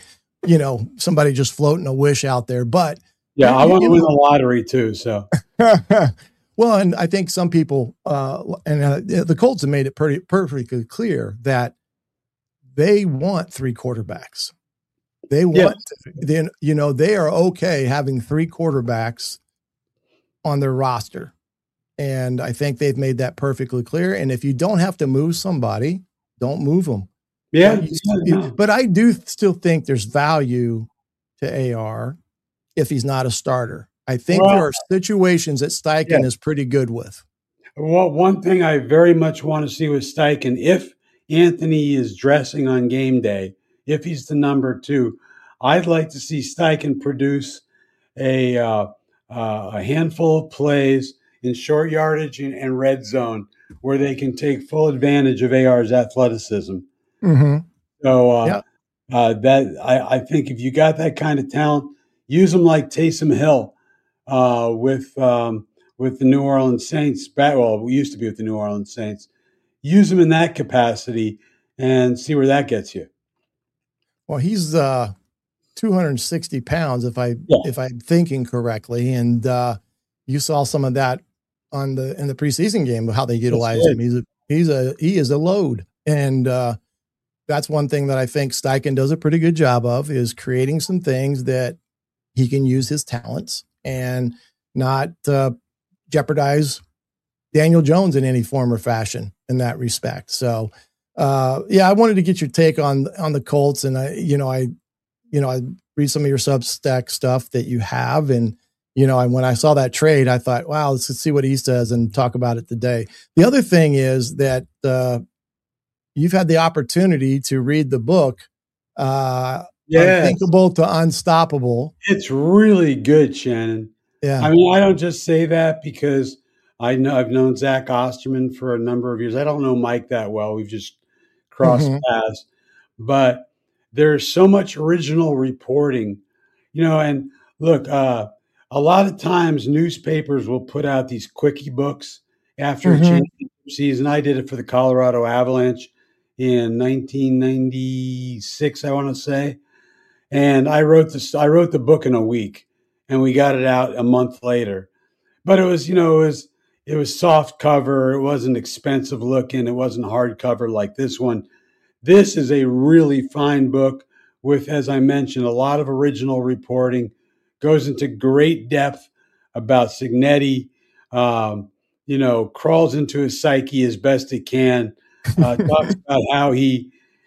somebody just floating a wish out there. But yeah, I want to win the lottery too. So, well, and I think some people the Colts have made it perfectly clear that they want 3 quarterbacks. They want, they are okay having 3 quarterbacks on their roster. And I think they've made that perfectly clear. And if you don't have to move somebody, don't move them. Yeah. But I do still think there's value to AR if he's not a starter. I think there are situations that Steichen is pretty good with. Well, one thing I very much want to see with Steichen, if Anthony is dressing on game day, if he's the number 2, I'd like to see Steichen produce a handful of plays in short yardage and red zone where they can take full advantage of AR's athleticism. So I think if you got that kind of talent, use them like Taysom Hill with the New Orleans Saints. We used to be with the New Orleans Saints. Use them in that capacity and see where that gets you. Well, he's 260 pounds, if I'm thinking correctly, and you saw some of that in the preseason game of how they utilized him. He is a load, and that's one thing that I think Steichen does a pretty good job of, is creating some things that he can use his talents and not jeopardize Daniel Jones in any form or fashion in that respect. So, I wanted to get your take on the Colts, and I read some of your Substack stuff that you have, and when I saw that trade, I thought, wow, let's see what he says and talk about it today. The other thing is that you've had the opportunity to read the book, Unthinkable to Unstoppable. It's really good, Shannon. Yeah. I mean, I don't just say that because I've known Zach Osterman for a number of years. I don't know Mike that well. We've just crossed paths. But there's so much original reporting, and look, a lot of times newspapers will put out these quickie books after a championship season. I did it for the Colorado Avalanche in 1996, I want to say. And I wrote the book in a week, and we got it out a month later. But it was, it was soft cover. It wasn't expensive looking. It wasn't hardcover like this one. This is a really fine book with, as I mentioned, a lot of original reporting, goes into great depth about Cignetti, crawls into his psyche as best it can, talks about how he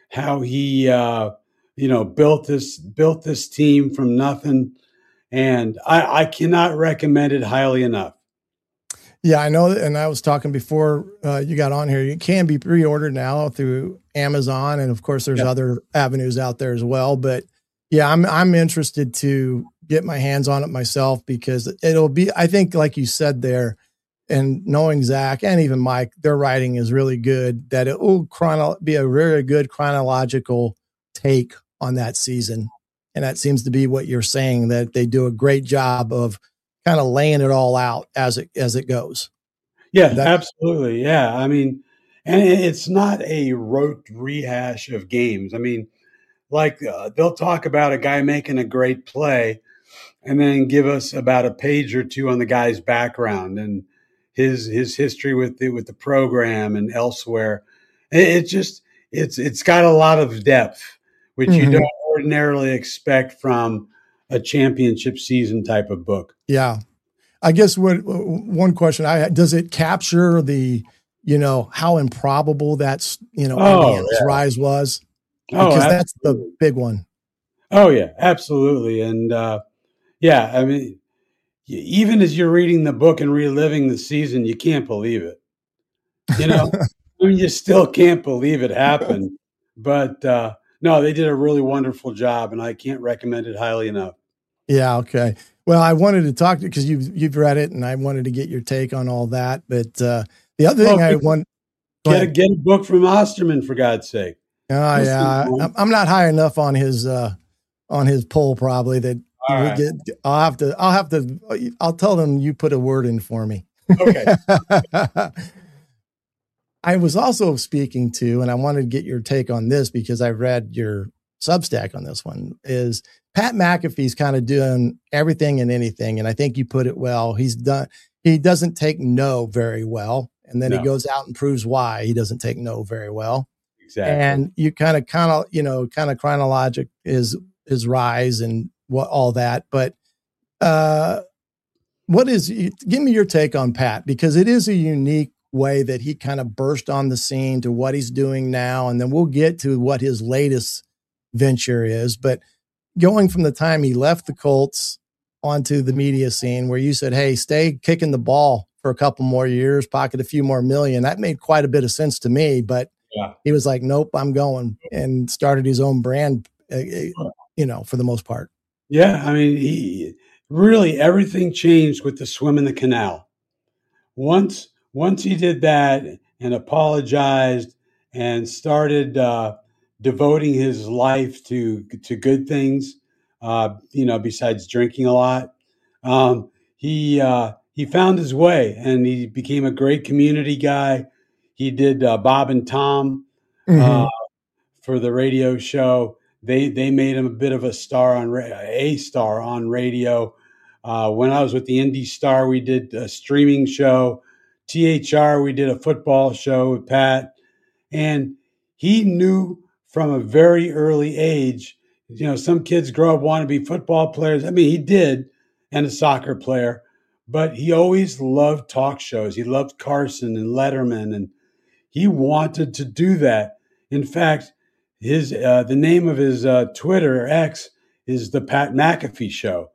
built this team from nothing. And I cannot recommend it highly enough. Yeah, I know. And I was talking before you got on here, it can be pre-ordered now through Amazon. And of course there's other avenues out there as well. But yeah, I'm interested to get my hands on it myself, because it'll be, I think, like you said there, and knowing Zach and even Mike, their writing is really good, that it will be a very good chronological take on that season. And that seems to be what you're saying, that they do a great job of kind of laying it all out as it goes. Yeah, absolutely. Yeah. I mean, and it's not a rote rehash of games. I mean, like they'll talk about a guy making a great play and then give us about a page or two on the guy's background and his history with the program and elsewhere. It's got a lot of depth, which you don't ordinarily expect from a championship season type of book. Yeah. I guess one question does it capture the, how improbable that's, Indiana's rise was? Because that's the big one. Oh yeah, absolutely. And I mean, even as you're reading the book and reliving the season, you can't believe it. I mean, you still can't believe it happened, but no, they did a really wonderful job, and I can't recommend it highly enough. Yeah. Okay. Well, I wanted to talk to you because you've read it, and I wanted to get your take on all that. But the other thing I want to get a book from Osterman, for God's sake. Oh yeah, I'm not high enough on his poll probably. That I'll tell them you put a word in for me. Okay. I was also speaking to, and I wanted to get your take on this because I read your Substack on this one, is Pat McAfee's kind of doing everything and anything. And I think you put it well. He doesn't take no very well. And then he goes out and proves why he doesn't take no very well. Exactly. And you kind of chronologic his rise and what all that. But give me your take on Pat, because it is a unique way that he kind of burst on the scene to what he's doing now. And then we'll get to what his latest venture is. But going from the time he left the Colts onto the media scene where you said, hey, stay kicking the ball for a couple more years, pocket a few more million, that made quite a bit of sense to me. But he was like, nope, I'm going, and started his own brand, for the most part. Yeah. I mean, really everything changed with the swim in the canal. Once he did that and apologized and started devoting his life to good things, besides drinking a lot, he found his way, and he became a great community guy. He did Bob and Tom for the radio show. They made him a bit of a star on radio. When I was with the Indy Star, we did a streaming show. THR, we did a football show with Pat, and he knew from a very early age, some kids grow up wanting to be football players. I mean, he did, and a soccer player, but he always loved talk shows. He loved Carson and Letterman, and he wanted to do that. In fact, the name of his Twitter X is the Pat McAfee Show.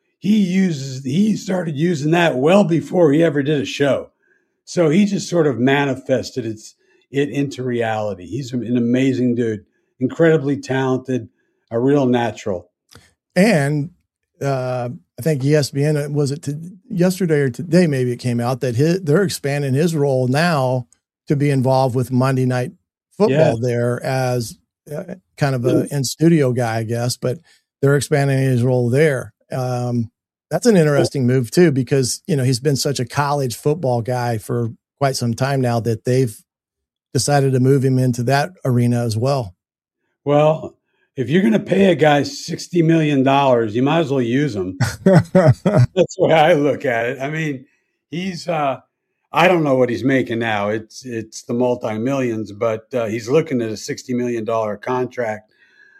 He started using that well before he ever did a show. So he just sort of manifested it into reality. He's an amazing dude, incredibly talented, a real natural. And I think ESPN, was it yesterday or today, maybe it came out that they're expanding his role now to be involved with Monday Night Football there as kind of an in-studio guy, I guess, but they're expanding his role there. That's an interesting move too, because, he's been such a college football guy for quite some time now that they've decided to move him into that arena as well. Well, if you're going to pay a guy $60 million, you might as well use him. That's the way I look at it. I mean, he's, I don't know what he's making now. It's the multi-millions, but he's looking at a $60 million contract.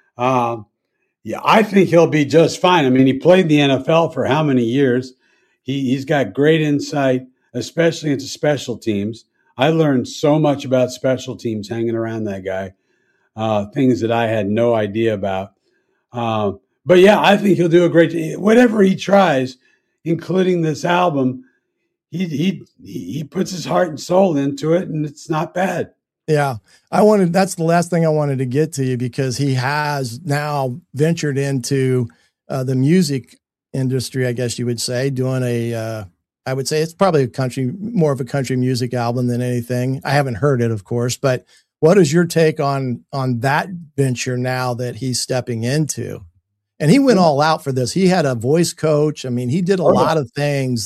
I think he'll be just fine. I mean, he played the NFL for how many years? He's got great insight, especially into special teams. I learned so much about special teams hanging around that guy. Things that I had no idea about. But yeah, I think he'll do a great job. Whatever he tries, including this album, he puts his heart and soul into it, and it's not bad. Yeah. That's the last thing I wanted to get to you, because he has now ventured into the music industry, I guess you would say, doing I would say it's probably more of a country music album than anything. I haven't heard it, of course, but what is your take on that venture now that he's stepping into? And he went all out for this. He had a voice coach. I mean, he did a lot of things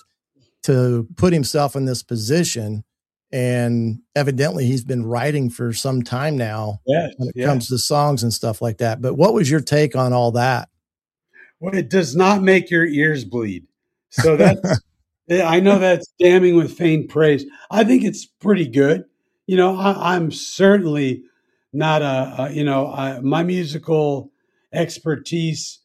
to put himself in this position. And evidently he's been writing for some time now when it comes to songs and stuff like that. But what was your take on all that? Well, it does not make your ears bleed. So that's, I know that's damning with faint praise. I think it's pretty good. I'm certainly not my musical expertise.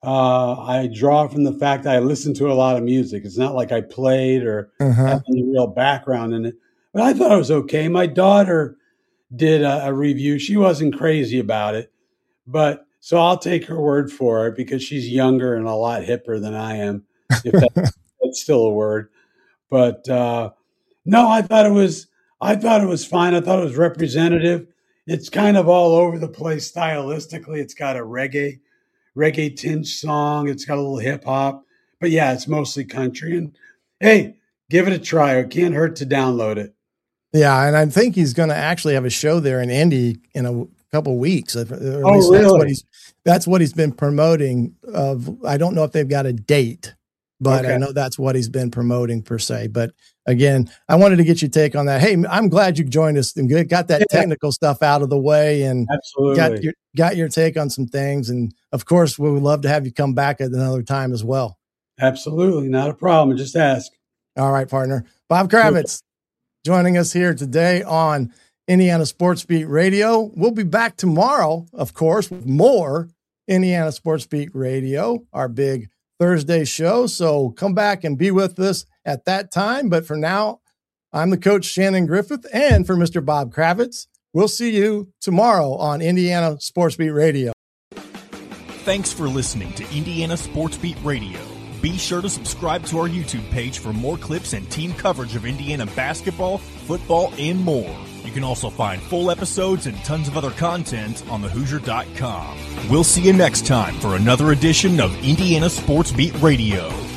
I draw from the fact that I listen to a lot of music. It's not like I played or have any real background in it, but I thought it was okay. My daughter did a review. She wasn't crazy about it, but so I'll take her word for it because she's younger and a lot hipper than I am, if that's still a word. But no, I thought it was fine. I thought it was representative. It's kind of all over the place stylistically. It's got a reggae tinge song. It's got a little hip hop, but yeah, it's mostly country. And hey, give it a try. It can't hurt to download it. Yeah. And I think he's going to actually have a show there in Indy in a couple of weeks. Really? That's what he's been promoting. I don't know if they've got a date, but I know that's what he's been promoting per se. But again, I wanted to get your take on that. Hey, I'm glad you joined us and got that technical stuff out of the way, and got your take on some things. And of course, we would love to have you come back at another time as well. Absolutely. Not a problem. Just ask. All right, partner. Bob Kravitz joining us here today on Indiana Sports Beat Radio. We'll be back tomorrow, of course, with more Indiana Sports Beat Radio, our big Thursday show. So come back and be with us at that time. But for now, I'm the coach, Shannon Griffith, and for Mr. Bob Kravitz, we'll see you tomorrow on Indiana Sports Beat Radio. Thanks for listening to Indiana Sports Beat Radio. Be sure to subscribe to our YouTube page for more clips and team coverage of Indiana basketball, football, and more. You can also find full episodes and tons of other content on thehoosier.com. We'll see you next time for another edition of Indiana Sports Beat Radio.